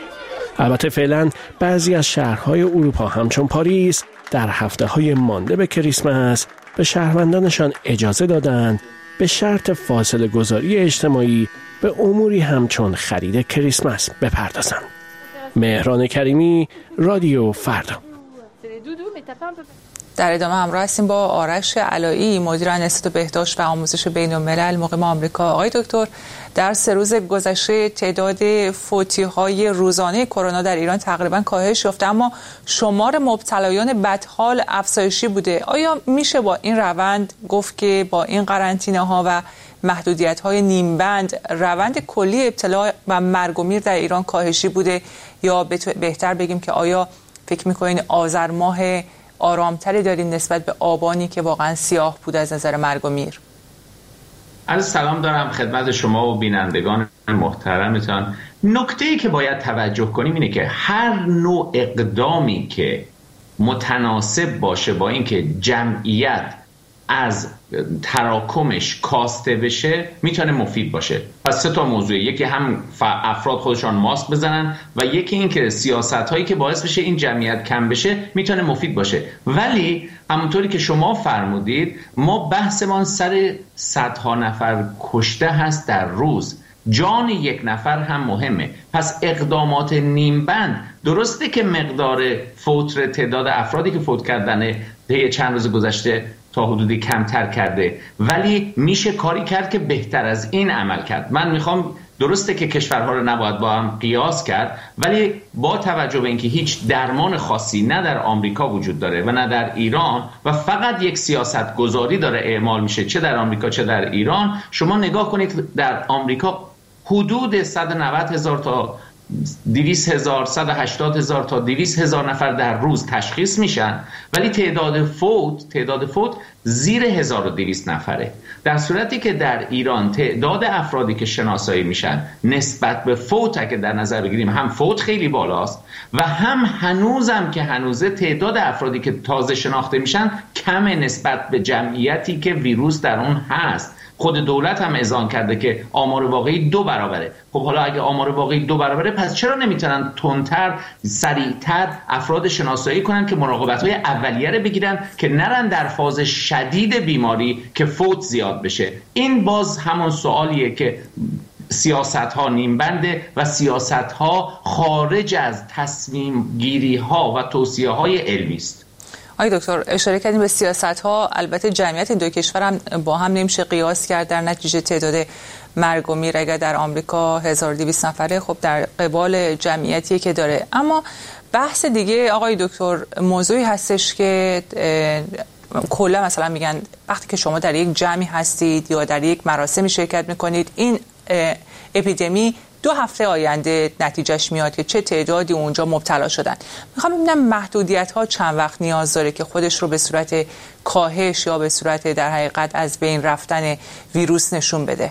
Speaker 16: البته فعلا بعضی از شهرهای اروپا همچون پاریس در هفته‌های مانده به کریسمس به شهروندانشان اجازه دادند به شرط فاصله گذاری اجتماعی به اموری همچون خرید کریسمس بپردازند. مهران کریمی، رادیو فردا.
Speaker 1: در ادامه همراه هستیم با آرش علایی، مدیر انستیتوت بهداشت و آموزش بین‌الملل مقیم آمریکا. آقای دکتر، در سه روز گذشته تعداد فوتی‌های روزانه کرونا در ایران تقریبا کاهش یافته، اما شمار مبتلایان بدحال افزایشی بوده. آیا میشه با این روند گفت که با این قرنطینه‌ها و محدودیت‌های نیمبند روند کلی ابتلا و مرگ و میر در ایران کاهشی بوده، یا بهتر بگیم که آیا فکر می‌کنین آذر ماه آرامتری داریم نسبت به آبانی که واقعا سیاه بود از نظر مرگ و میر؟
Speaker 21: عرض سلام دارم خدمت شما و بینندگان محترمتان. نکته‌ای که باید توجه کنیم اینه که هر نوع اقدامی که متناسب باشه با اینکه جمعیت از تراکمش کاسته بشه میتونه مفید باشه. پس سه تا موضوع، یکی هم افراد خودشان ماسک بزنن و یکی این که سیاست هایی که باعث بشه این جمعیت کم بشه میتونه مفید باشه. ولی همونطوری که شما فرمودید ما بحثمان سر صدها نفر کشته هست در روز، جان یک نفر هم مهمه. پس اقدامات نیمبند درسته که مقدار فوت، تعداد افرادی که فوت کردن طی چند روز گذشته تا حدودی کمتر کرده، ولی میشه کاری کرد که بهتر از این عمل کرد. من میخوام، درسته که کشورها رو نباید با هم قیاس کرد، ولی با توجه به اینکه هیچ درمان خاصی نه در آمریکا وجود داره و نه در ایران و فقط یک سیاست گذاری داره اعمال میشه چه در آمریکا چه در ایران، شما نگاه کنید در آمریکا حدود صد و نود هزار تا دویست هزار، صد و هشتاد هزار تا دویست هزار نفر در روز تشخیص میشن، ولی تعداد فوت تعداد فوت زیر هزار و دویست نفره. در صورتی که در ایران تعداد افرادی که شناسایی میشن نسبت به فوت اگه در نظر بگیریم، هم فوت خیلی بالاست و هم هنوزم که هنوزه تعداد افرادی که تازه شناخته میشن کم نسبت به جمعیتی که ویروس در اون هست. خود دولت هم اذعان کرده که آمار واقعی دو برابره. خب حالا اگه آمار واقعی دو برابره، پس چرا نمیتونن تندتر، سریعتر افراد شناسایی کنن که مراقبت‌های اولیه رو بگیرن که نرن در فاز شدید بیماری که فوت زیاد بشه؟ این باز همون سوالیه که سیاست ها نیمبنده و سیاست ها خارج از تصمیم گیری ها و توصیه های علمی است.
Speaker 1: آقای دکتر، اشاره کردیم به سیاست ها. البته جمعیت این دو کشور هم با هم نمیشه قیاس کرد، در نتیجه تعداد مرگ و میر اگر در آمریکا هزار و دویست نفره، خب در قبال جمعیتی که داره. اما بحث دیگه آقای دکتر موضوعی هستش که کلا مثلا میگن وقتی که شما در یک جمعی هستید یا در یک مراسمی شرکت میکنید، این اپیدمی دو هفته آینده نتیجهش میاد که چه تعدادی اونجا مبتلا شدن. میخوام ببینم محدودیت ها چند وقت نیاز داره که خودش رو به صورت کاهش یا به صورت در حقیقت از بین رفتن ویروس نشون بده؟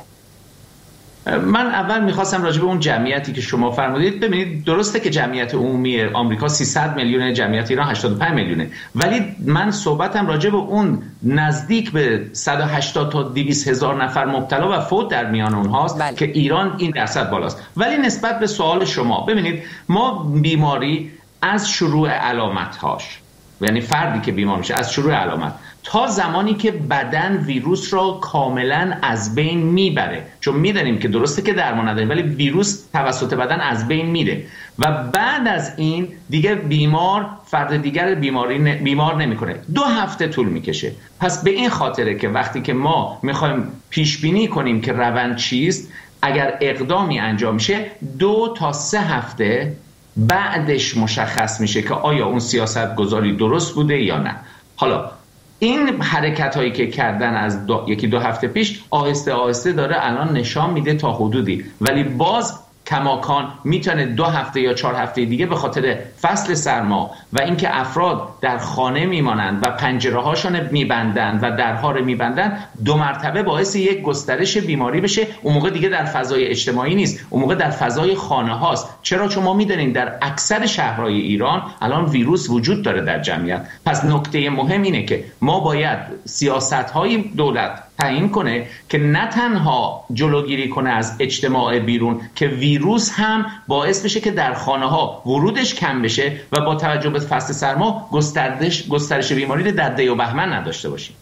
Speaker 21: من اول میخواستم راجع به اون جمعیتی که شما فرمودید، ببینید درسته که جمعیت عمومی آمریکا سیصد میلیون، جمعیت ایران هشتاد و پنج میلیونه، ولی من صحبتم راجع به اون نزدیک به صد و هشتاد تا دویست هزار نفر مبتلا و فوت در میان اونهاست. بله. که ایران این درصد بالاست. ولی نسبت به سوال شما، ببینید ما بیماری از شروع علامت‌هاش، یعنی فردی که بیمار میشه از شروع علامت تا زمانی که بدن ویروس را کاملا از بین میبره، چون میدونیم که درسته که درمان نداریم ولی ویروس توسط بدن از بین میره و بعد از این دیگه بیمار فرد دیگر بیماری بیمار نمیکنه، دو هفته طول میکشه. پس به این خاطره که وقتی که ما میخوایم پیش بینی کنیم که روند چیست، اگر اقدامی انجام میشه دو تا سه هفته بعدش مشخص میشه که آیا اون سیاست گذاری درست بوده یا نه. حالا این حرکت هایی که کردن از دو، یکی دو هفته پیش آهسته آهسته داره الان نشان میده تا حدودی، ولی باز کماکان میتونه دو هفته یا چهار هفته دیگه به خاطر فصل سرما و اینکه افراد در خانه میمانند و پنجره هاشون میبندند و درها رو میبندند، دو مرتبه باعث یک گسترش بیماری بشه. اون موقع دیگه در فضای اجتماعی نیست، اون موقع در فضای خانه هاست. چرا؟ چون ما میدونیم در اکثر شهرهای ایران الان ویروس وجود داره در جمعیت. پس نکته مهم اینه که ما باید سیاست های دولت تعیین کنه که نه تنها جلوگیری کنه از اجتماع بیرون، که ویروس هم باعث بشه که در خانه ها ورودش کم بشه و با توجه به فصل سرما گسترش گسترش بیماری در دی و بهمن نداشته باشیم.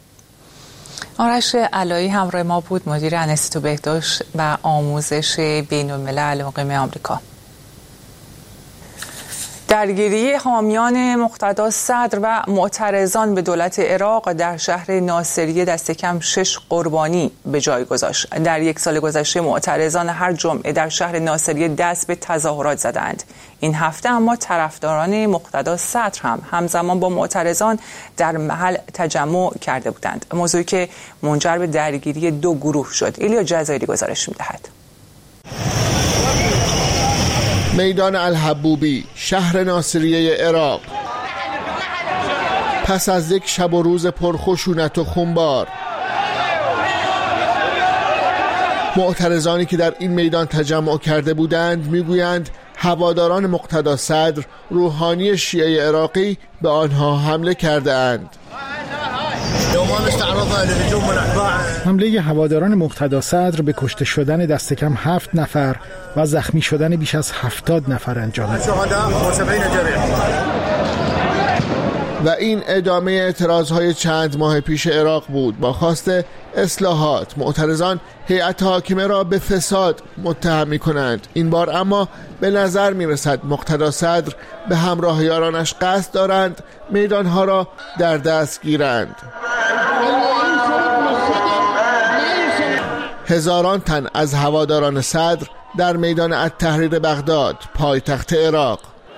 Speaker 1: آرش علایی همراه ما بود، مدیر انستیتو بهداشت و آموزش بین الملل مقیم آمریکا. درگیری حامیان مقتدا صدر و معترضان به دولت عراق در شهر ناصریه دست کم شش قربانی به جای گذاشت. در یک سال گذشته معترضان هر جمعه در شهر ناصریه دست به تظاهرات زدند. این هفته اما طرفداران مقتدا صدر هم همزمان با معترضان در محل تجمع کرده بودند، موضوعی که منجر به درگیری دو گروه شد. ایلیا جزایری گزارش می‌دهد.
Speaker 6: میدان الحبوبی، شهر ناصریه عراق، پس از یک شب و روز پرخشونت و خونبار، معترضانی که در این میدان تجمع کرده بودند میگویند هواداران مقتدا صدر، روحانی شیعه عراقی، به آنها حمله کرده اند.
Speaker 22: حمله هواداران مقتدا صدر به کشته شدن دست کم هفت نفر و زخمی شدن بیش از هفتاد نفر انجام شد.
Speaker 6: و این ادامه اعتراضهای چند ماه پیش عراق بود با خواست اصلاحات. معترضان هیئت حاکمه را به فساد متهم می‌کنند. این بار اما به نظر می‌رسد مقتدا صدر به همراه یارانش قصد دارند میدانها را در دست گیرند. هزاران تن از هواداران صدر در میدان التحریر بغداد، پایتخت عراق.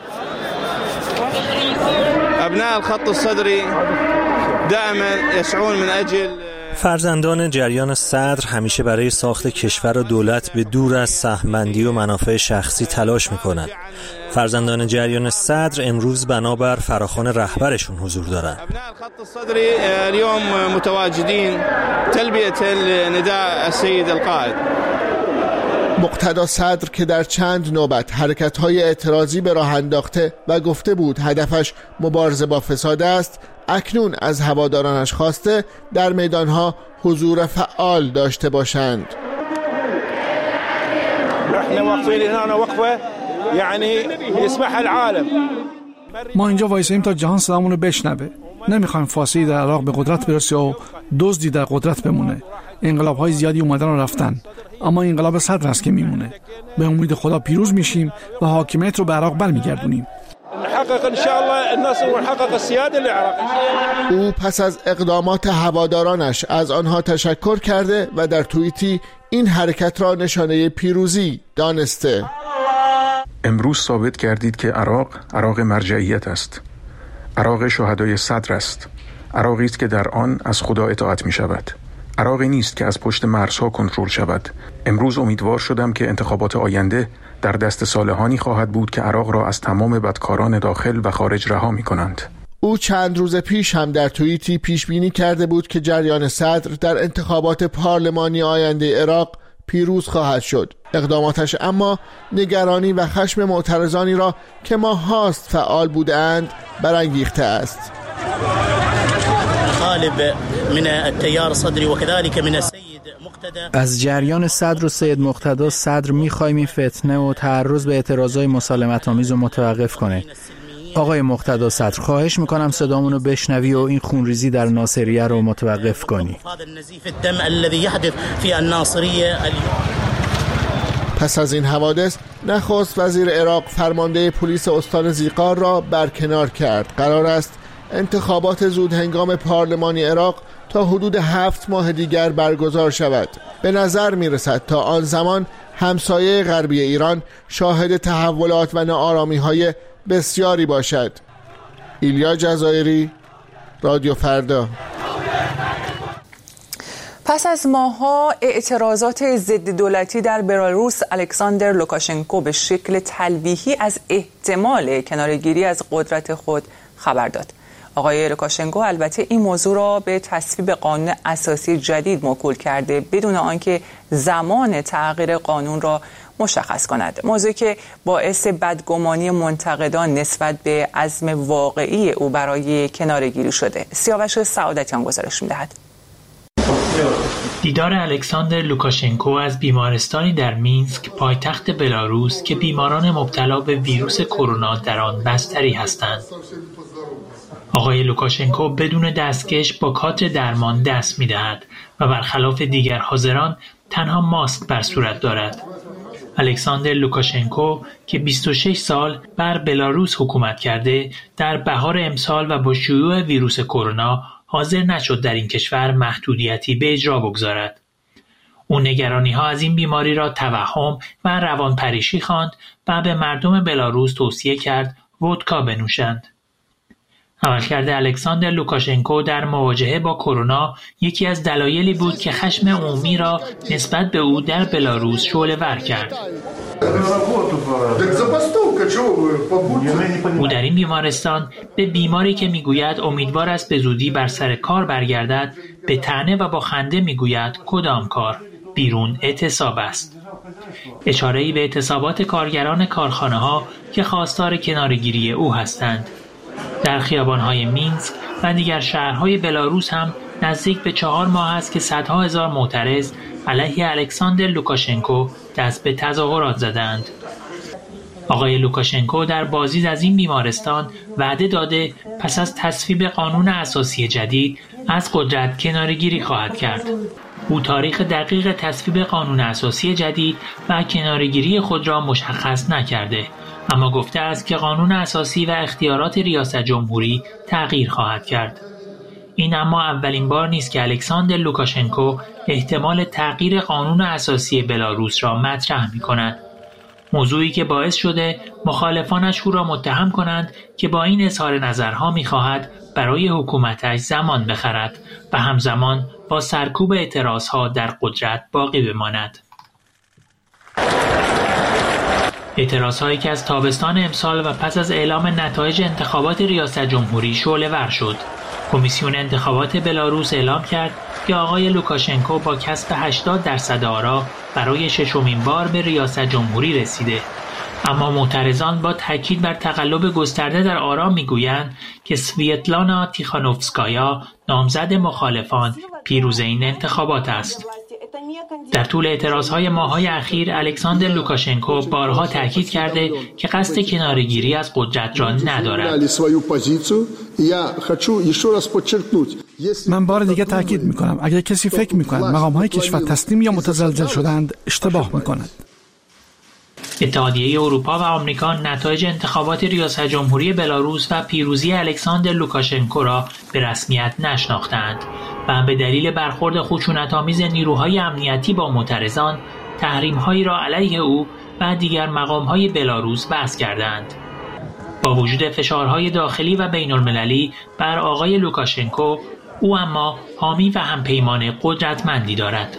Speaker 23: ابناء الخط الصدری دائما يسعون من اجل
Speaker 24: فرزندان جریان صدر همیشه برای ساخت کشور و دولت به دور از سهم‌بندی و منافع شخصی تلاش می‌کنند. فرزندان جریان صدر امروز بنابر فراخوان رهبرشون حضور دارند.
Speaker 23: ابناء الخط الصدری اليوم متواجدين تلبية نداء السيد القائد.
Speaker 6: مقتدا صدر که در چند نوبت حرکت‌های اعتراضی به راه انداخته و گفته بود هدفش مبارزه با فساد است، اکنون از هوادارانش خواسته در میدانها حضور فعال داشته باشند.
Speaker 25: ما اینجا وایسیم تا جهان صدامون رو بشنوه. نمیخوایم فاسدی در عراق به قدرت برسه و دزدی در قدرت بمونه. انقلاب‌های زیادی اومدن و رفتن، اما انقلاب صدر است که میمونه. به امید خدا پیروز میشیم و حاکمیت رو به عراق برمیگردونیم.
Speaker 23: ونحقق ان شاء الله النصر ونحقق السياده للعراق.
Speaker 6: او پس از اقدامات هوادارانش از آنها تشکر کرده و در توییتی این حرکت را نشانه پیروزی دانسته.
Speaker 2: امروز ثابت کردید که عراق عراق مرجعیت است. عراق شهدای صدر است. عراقی است که در آن از خدا اطاعت می شود. عراقی نیست که از پشت مرزها کنترل شود. امروز امیدوار شدم که انتخابات آینده در دست صالحانی خواهد بود که عراق را از تمام بدکاران داخل و خارج رها می کنند.
Speaker 6: او چند روز پیش هم در توییتی پیش بینی کرده بود که جریان صدر در انتخابات پارلمانی آینده عراق پیروز خواهد شد. اقداماتش اما نگرانی و خشم معترضانی را که ماهاست فعال بودند برانگیخته است.
Speaker 3: از جریان صدر و سید مقتدا صدر می‌خوایم این فتنه و تعرض به اعتراضای مسالمت آمیز رو متوقف کنه. آقای مقتدا صدر، خواهش میکنم صدامونو بشنوی و این خونریزی در ناصریه رو متوقف کنی.
Speaker 6: پس از این حوادث نخست وزیر عراق فرمانده پلیس استان زیقار را برکنار کرد. قرار است انتخابات زود هنگام پارلمانی عراق تا حدود هفت ماه دیگر برگزار شود. به نظر می رسد تا آن زمان همسایه غربی ایران شاهد تحولات و ناآرامی های بسیاری باشد. ایلیا جزایری، رادیو فردا.
Speaker 1: پس از ماه‌ها اعتراضات ضد دولتی در بلاروس، الکساندر لوکاشنکو به شکل تلویحی از احتمال کناره‌گیری از قدرت خود خبر داد. آقای لوکاشنکو البته این موضوع را به تصویب قانون اساسی جدید موکول کرده بدون آنکه زمان تغییر قانون را مشخص کند. موضوعی که باعث بدگمانی منتقدان نسبت به عزم واقعی او برای کناره‌گیری شده. سیاوش سعادتیان گزارش می‌دهد.
Speaker 5: دیدار الکساندر لوکاشنکو از بیمارستانی در مینسک پایتخت بلاروس که بیماران مبتلا به ویروس کرونا در آن بستری هستند. آقای لوکاشنکو بدون دستکش با کادر درمان دست می‌دهد و برخلاف دیگر حاضران تنها ماسک بر صورت دارد. الکساندر لوکاشنکو که بیست و شش سال بر بلاروس حکومت کرده، در بهار امسال و با شیوع ویروس کرونا حاضر نشد در این کشور محدودیتی به اجرا بگذارد. او نگرانی‌ها از این بیماری را توهم و روانپریشی خواند و به مردم بلاروس توصیه کرد ودکا بنوشند. عملکرد الکساندر لوکاشنکو در مواجهه با کرونا یکی از دلایلی بود که خشم عمومی را نسبت به او در بلاروس شعله‌ور کرد. او در این بیمارستان به بیماری که میگوید امیدوار است به زودی بر سر کار برگردد به طعنه و با خنده میگوید کدام کار؟ بیرون اعتصاب است. اشاره‌ای به اعتصابات کارگران کارخانه‌ها که خواستار کناره‌گیری او هستند. در خیابان‌های مینسک و دیگر شهرهای بلاروس هم نزدیک به چهار ماه است که صدها هزار معترض علیه الکساندر لوکاشنکو دست به تظاهرات زدند. آقای لوکاشنکو در بازدید از این بیمارستان وعده داده پس از تصویب قانون اساسی جدید از قدرت کناره‌گیری خواهد کرد. او تاریخ دقیق تصویب قانون اساسی جدید و کناره‌گیری خود را مشخص نکرده، اما گفته است که قانون اساسی و اختیارات ریاست جمهوری تغییر خواهد کرد. این اما اولین بار نیست که الکساندر لوکاشنکو احتمال تغییر قانون اساسی بلاروس را مطرح می‌کند. موضوعی که باعث شده مخالفانش او را متهم کنند که با این اظهار نظرها می‌خواهد برای حکومتش زمان بخرد و همزمان با سرکوب اعتراضها در قدرت باقی بماند. اعتراضهایی که از تابستان امسال و پس از اعلام نتایج انتخابات ریاست جمهوری شعله‌ور شد. کمیسیون انتخابات بلاروس اعلام کرد که آقای لوکاشنکو با کسب هشتاد درصد آرا برای ششمین بار به ریاست جمهوری رسیده. اما معترضان با تاکید بر تقلب گسترده در آرا میگویند که سویتلانا تیخانوفسکایا نامزد مخالفان پیروز این انتخابات است. در طول اعتراضهای ماه‌های اخیر الکساندر لوکاشنکو بارها تاکید کرده که قصد کناره‌گیری از قدرت را ندارد.
Speaker 25: من بار دیگه تاکید میکنم اگر کسی فکر میکنه مقام‌های کشور تسلیم یا متزلزل شدند اشتباه میکند.
Speaker 5: اتحادیه اروپا و آمریکا نتایج انتخابات ریاست جمهوری بلاروس و پیروزی الکساندر لوکاشنکو را به رسمیت نشناختند و به دلیل برخورد خشونت‌آمیز نیروهای امنیتی با معترضان تحریم‌هایی را علیه او و دیگر مقام‌های بلاروس وضع کردند. با وجود فشارهای داخلی و بین‌المللی بر آقای لوکاشنکو، او اما حامی و همپیمان قدرتمندی دارد.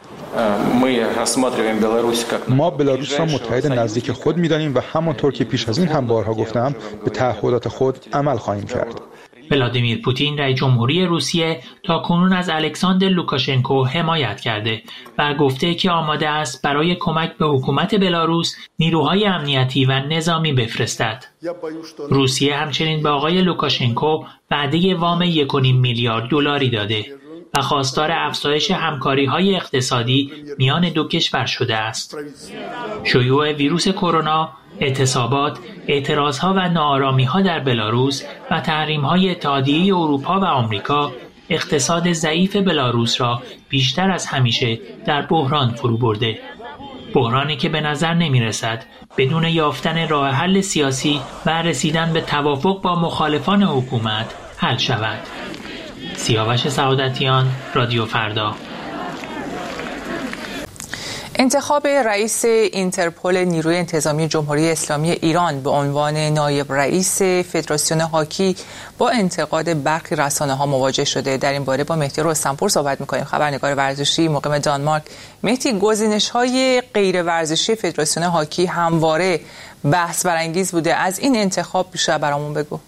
Speaker 7: ما بلاروس را متحد نزدیک خود می‌دانیم و همانطور که پیش از این هم بارها گفتم به تعهدات خود عمل خواهیم کرد.
Speaker 5: ولادیمیر پوتین رئیس جمهوری روسیه تاکنون از الکساندر لوکاشنکو حمایت کرده و گفته که آماده است برای کمک به حکومت بلاروس نیروهای امنیتی و نظامی بفرستد. روسیه همچنین به آقای لوکاشنکو وعده وام یک و نیم میلیارد دلاری داده و خواستار افزایش همکاری‌های اقتصادی میان دو کشور شده است. شیوع ویروس کرونا، اعتصابات، اعتراضها و ناآرامی‌ها در بلاروس و تحریم‌های اتحادیه اروپا و آمریکا اقتصاد ضعیف بلاروس را بیشتر از همیشه در بحران فرو برده. بحرانی که به نظر نمی‌رسد بدون یافتن راه حل سیاسی و رسیدن به توافق با مخالفان حکومت حل شود. سیاوش سعادتیان، رادیو فردا.
Speaker 1: انتخاب رئیس اینترپل نیروی انتظامی جمهوری اسلامی ایران به عنوان نایب رئیس فدراسیون هاکی با انتقاد برخی رسانه‌ها مواجه شده. در این باره با مهدی رستمپور صحبت می‌کنیم، خبرنگار ورزشی مقیم دانمارک. مهدی، گزینش‌های غیر ورزشی فدراسیون هاکی همواره بحث برانگیز بوده. از این انتخاب بیشتر برامون بگو.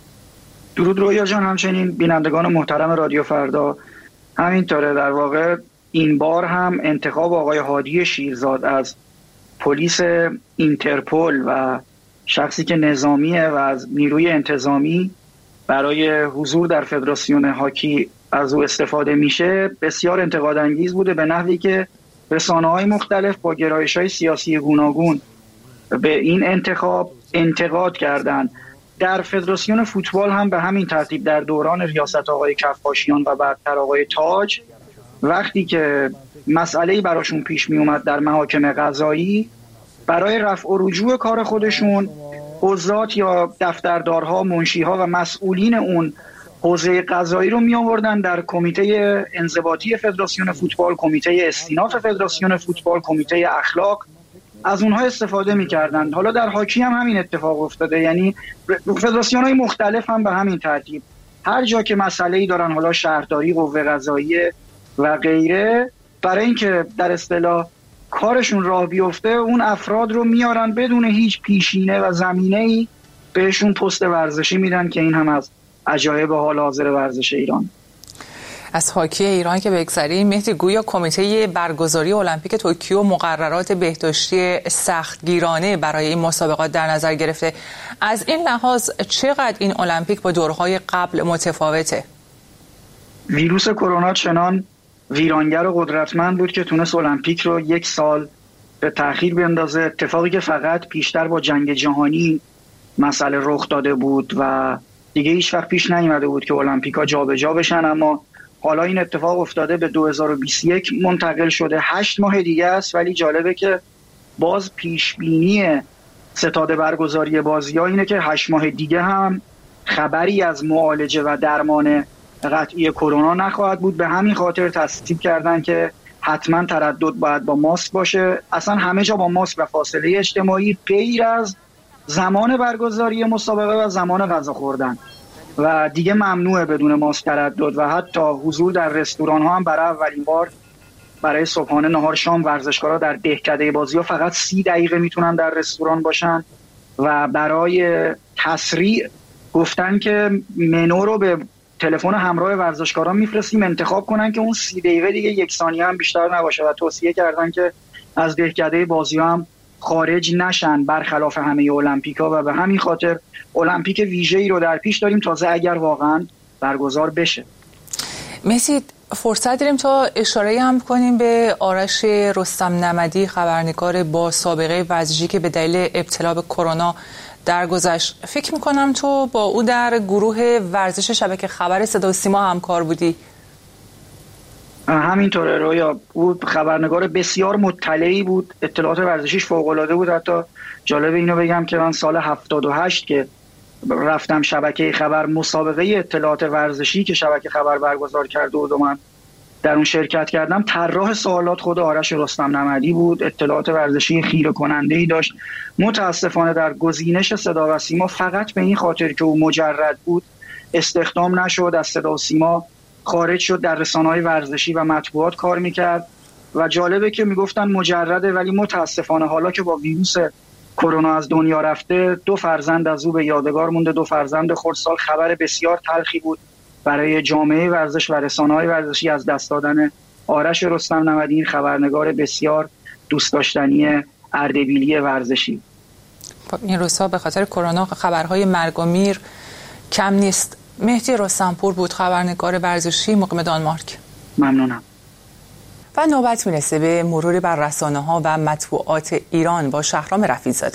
Speaker 8: درود رویا جان، همچنین بینندگان محترم رادیو فردا. همینطوره، در واقع این بار هم انتخاب آقای هادی شیرزاد از پلیس اینترپل و شخصی که نظامیه و از نیروی انتظامی برای حضور در فدراسیون هاکی از او استفاده میشه بسیار انتقادانگیز بوده، به نحوی که رسانه‌های مختلف با گرایش‌های سیاسی گوناگون به این انتخاب انتقاد کردند. در فدراسیون فوتبال هم به همین ترتیب در دوران ریاست آقای کفاشیان و بعدتر آقای تاج، وقتی که مسئله‌ای براشون پیش می اومد در محاکم قضایی، برای رفع و رجوع کار خودشون حضرات یا دفتردارها، منشیها و مسئولین اون حوزه قضایی رو می آوردن در کمیته انضباطی فدراسیون فوتبال، کمیته استیناف فدراسیون فوتبال، کمیته اخلاق، از اونها استفاده می‌کردند. حالا در هاکی هم همین اتفاق افتاده، یعنی فدراسیون‌های مختلف هم به همین ترتیب هر جا که مسئله‌ای دارن، حالا شهرداری، قوه قضاییه و غیره، برای اینکه در اصطلاح کارشون راه بیفته اون افراد رو میارن بدون هیچ پیشینه و زمینه‌ای بهشون پست ورزشی میدن که این هم از عجایب حال حاضر ورزش ایران.
Speaker 1: از هاکی ایران که بگذریم، مهدی، گویا کمیته برگزاری المپیک توکیو مقررات بهداشتی سختگیرانه برای این مسابقات در نظر گرفته. از این لحاظ چقدر این المپیک با دورهای قبل متفاوته؟
Speaker 8: ویروس کرونا چنان ویرانگر و قدرتمند بود که تونست المپیک رو یک سال به تأخیر بندازه، اتفاقی که فقط پیشتر با جنگ جهانی مسئله رخ داده بود و دیگه هیچ وقت پیش نیامده بود که المپیکا جابجا بشن، اما حالا این اتفاق افتاده، به دو هزار و بیست و یک منتقل شده، هشت ماه دیگه است. ولی جالبه که باز پیش بینی ستاد برگزاری بازی‌ها اینه که هشت ماه دیگه هم خبری از معالجه و درمان قطعی کرونا نخواهد بود. به همین خاطر تصدیق کردن که حتما تردد باید با ماسک باشه، اصلا همه جا با ماسک و فاصله اجتماعی، غیر از زمان برگزاری مسابقه و زمان غذا خوردن و دیگه ممنوعه بدون ماسک تردد. و حتی حضور در رستوران ها هم برای اولین بار برای صبحانه، نهار، شام ورزشکارا در دهکده بازی ها فقط سی دقیقه میتونن در رستوران باشن و برای تسریع گفتن که منو رو به تلفن همراه ورزشکاران میفرستیم انتخاب کنن که اون سی دقیقه دیگه یک ثانیه هم بیشتر نباشه و توصیه کردن که از دهکده بازی ها هم خارج نشن برخلاف همه المپیکا و به همین خاطر المپیک ویژه‌ای رو در پیش داریم، تازه اگر واقعا برگزار بشه.
Speaker 1: مهدی، فرصت داریم تا اشاره هم کنیم به آرش رستم نمدی، خبرنگار با سابقه ورزشی که به دلیل ابتلا به کرونا درگذشت. فکر میکنم تو با او در گروه ورزش شبکه خبر صدا و سیما همکار بودی.
Speaker 8: همینطوره رویا. بود خبرنگار بسیار مطلعی بود، اطلاعات ورزشیش فوق‌العاده بود. حتی جالب اینو بگم که من سال هفتاد و هشت که رفتم شبکه خبر، مسابقه اطلاعات ورزشی که شبکه خبر برگزار کرده بود و من در اون شرکت کردم، طراح سوالات خود آرش رستم نمدی بود. اطلاعات ورزشی خیره کننده‌ای داشت. متاسفانه در گزینش صدا و سیما فقط به این خاطر که او مجرد بود استخدام نشد، از صدا و سیما خارج شد، در رسانه‌های ورزشی و مطبوعات کار میکرد و جالبه که میگفتن مجرده، ولی متاسفانه حالا که با ویروس کرونا از دنیا رفته، دو فرزند از او به یادگار مونده، دو فرزند خردسال. خبر بسیار تلخی بود برای جامعه ورزش و رسانه‌های ورزشی از دست دادن آرش رستم نمدی، این خبرنگار بسیار دوست داشتنی اردبیلی ورزشی.
Speaker 1: این روزها به خاطر کرونا خبرهای مرگ و میر کم نیست. مهدی رستمپور بود، خبرنگار ورزشی مقیم دانمارک.
Speaker 8: ممنونم.
Speaker 1: و نوبت میرسه به مروری بر رسانه‌ها و مطبوعات ایران با شهرام رفیع‌زاده.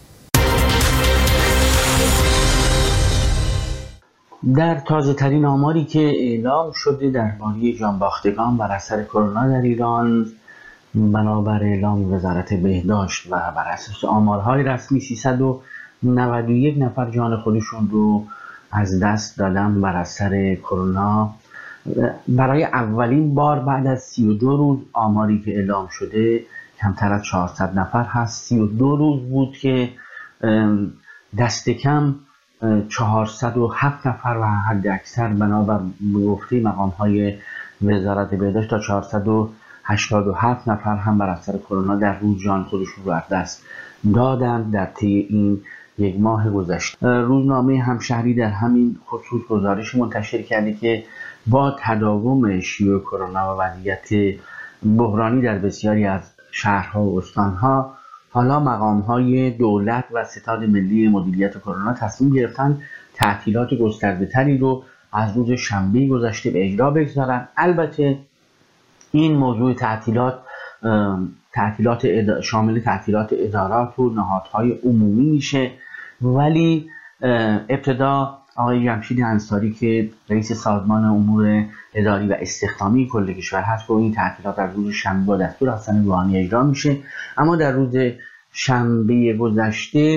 Speaker 9: در تازه ترین آماری که اعلام شده درباره جانباختگان بر اثر کرونا در ایران، بنابر اعلام وزارت بهداشت و بر اساس آمارهای رسمی، سیصد و نود و یک نفر جان خودشون رو از دست دادن بر اثر کرونا. برای اولین بار بعد از سی و دو روز آماری که اعلام شده کمتر از چهارصد نفر هست. سی و دو روز بود که دست کم چهارصد و هفت نفر و حد اکثر بنابر گفته مقام‌های وزارت بهداشت تا چهارصد و هشتاد و هفت نفر هم بر اثر کرونا در روز جان خودشون رو از دست دادند در طی این یک ماه گذشته. روزنامه همشهری در همین خصوص گزارش منتشر کرده که با تداوم شیوع کرونا و وضعیت بحرانی در بسیاری از شهرها و استانها، حالا مقام‌های دولت و ستاد ملی مدیریت کرونا تصمیم گرفتن تعطیلات گسترده‌تری رو از روز شنبه گذشته به اجرا بگذارن. البته این موضوع تعطیلات تعطیلات اد... شامل تعطیلات ادارات و نهادهای عمومی میشه، ولی ابتدا آقای جمشید انصاری که رئیس سازمان امور اداری و استخدامی کل کشور هست و این تعطیلات در روز شنبه با دستور حسن روحانی اجرا میشه، اما در روز شنبه گذشته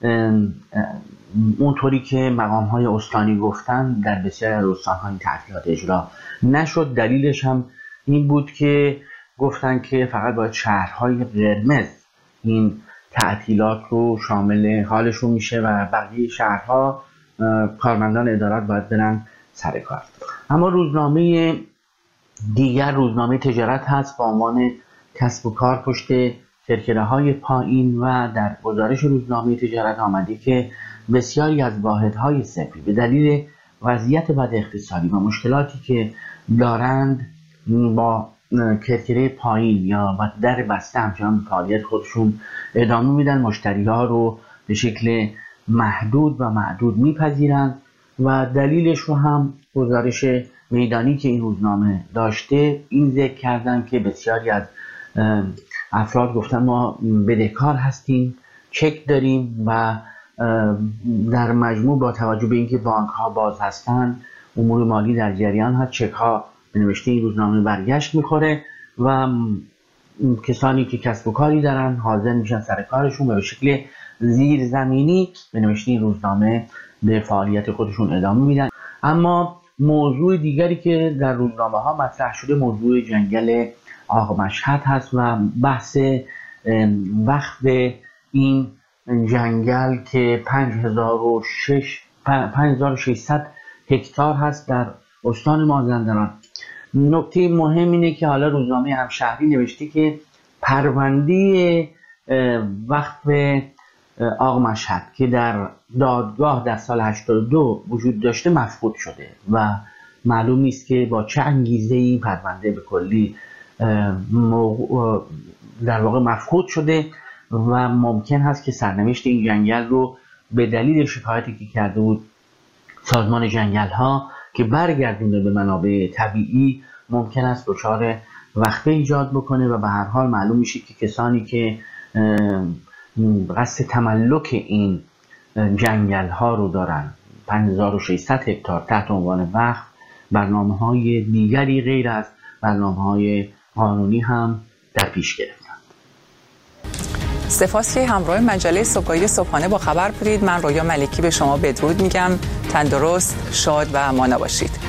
Speaker 9: اونطوری که مقام‌های استانی گفتن در بسیاری از استان‌ها این تعطیلات اجرا نشد. دلیلش هم این بود که گفتن که فقط باید شهرهای قرمز این تعطیلات رو شامل حالشون میشه و بقیه شهرها کارمندان ادارات باید برن سر کار. اما روزنامه دیگر، روزنامه تجارت هست با عنوان کسب و کار پشت کرکره‌های پایین و در گزارش روزنامه تجارت آمده که بسیاری از واحدهای صفری به دلیل وضعیت بد اقتصادی و مشکلاتی که دارند با کرکره پایین یا در بسته همچنان به فعالیت خودشون ادامه میدن، مشتری ها رو به شکل محدود و معدود میپذیرند و دلیلش رو هم گزارش میدانی که این روزنامه داشته این ذکر کردن که بسیاری از افراد گفتن ما بدهکار هستیم، چک داریم و در مجموع با توجه به اینکه بانک ها باز هستن، امور مالی در جریان هست، چک ها به نوشته این روزنامه برگشت میخوره و کسانی که کسب و کاری دارن حاضر میشن سر کارشون و به شکل زیرزمینی به نوشته این روزنامه به فعالیت خودشون ادامه میدن. اما موضوع دیگری که در روزنامه ها مطرح شده موضوع جنگل آق مشهد هست و بحث وقف این جنگل که پنج هزار و ششصد هکتار هست در استان مازندران. نکته مهم اینه که حالا روزنامه همشهری نوشته که پرونده وقف آق مشهد که در دادگاه در سال هشتاد و دو وجود داشته مفقود شده و معلوم نیست که با چه انگیزه این پرونده به کلی در واقع مفقود شده و ممکن هست که سرنوشت این جنگل رو به دلیل شکایتی که کرده بود سازمان جنگل ها که برگردونده به منابع طبیعی ممکن است دچار وقفه ایجاد بکنه و به هر حال معلوم میشه که کسانی که قصد تملک این جنگل ها رو دارن پنج هزار و ششصد هکتار تحت عنوان وقف برنامه های دیگری غیر از برنامه‌های قانونی هم در پیش گرفتند.
Speaker 1: سپاس که همراه مجله صبحگاهی صبحانه با خبر بودید. من رویا ملکی به شما بدرود میگم. تندرست، شاد و مانا باشید.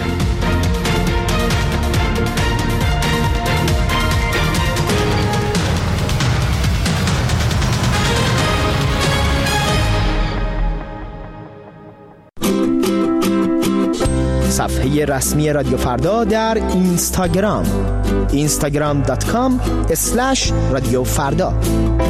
Speaker 10: صفحه رسمی رادیو فردا در اینستاگرام اینستاگرام دات کام اسلش رادیو فردا.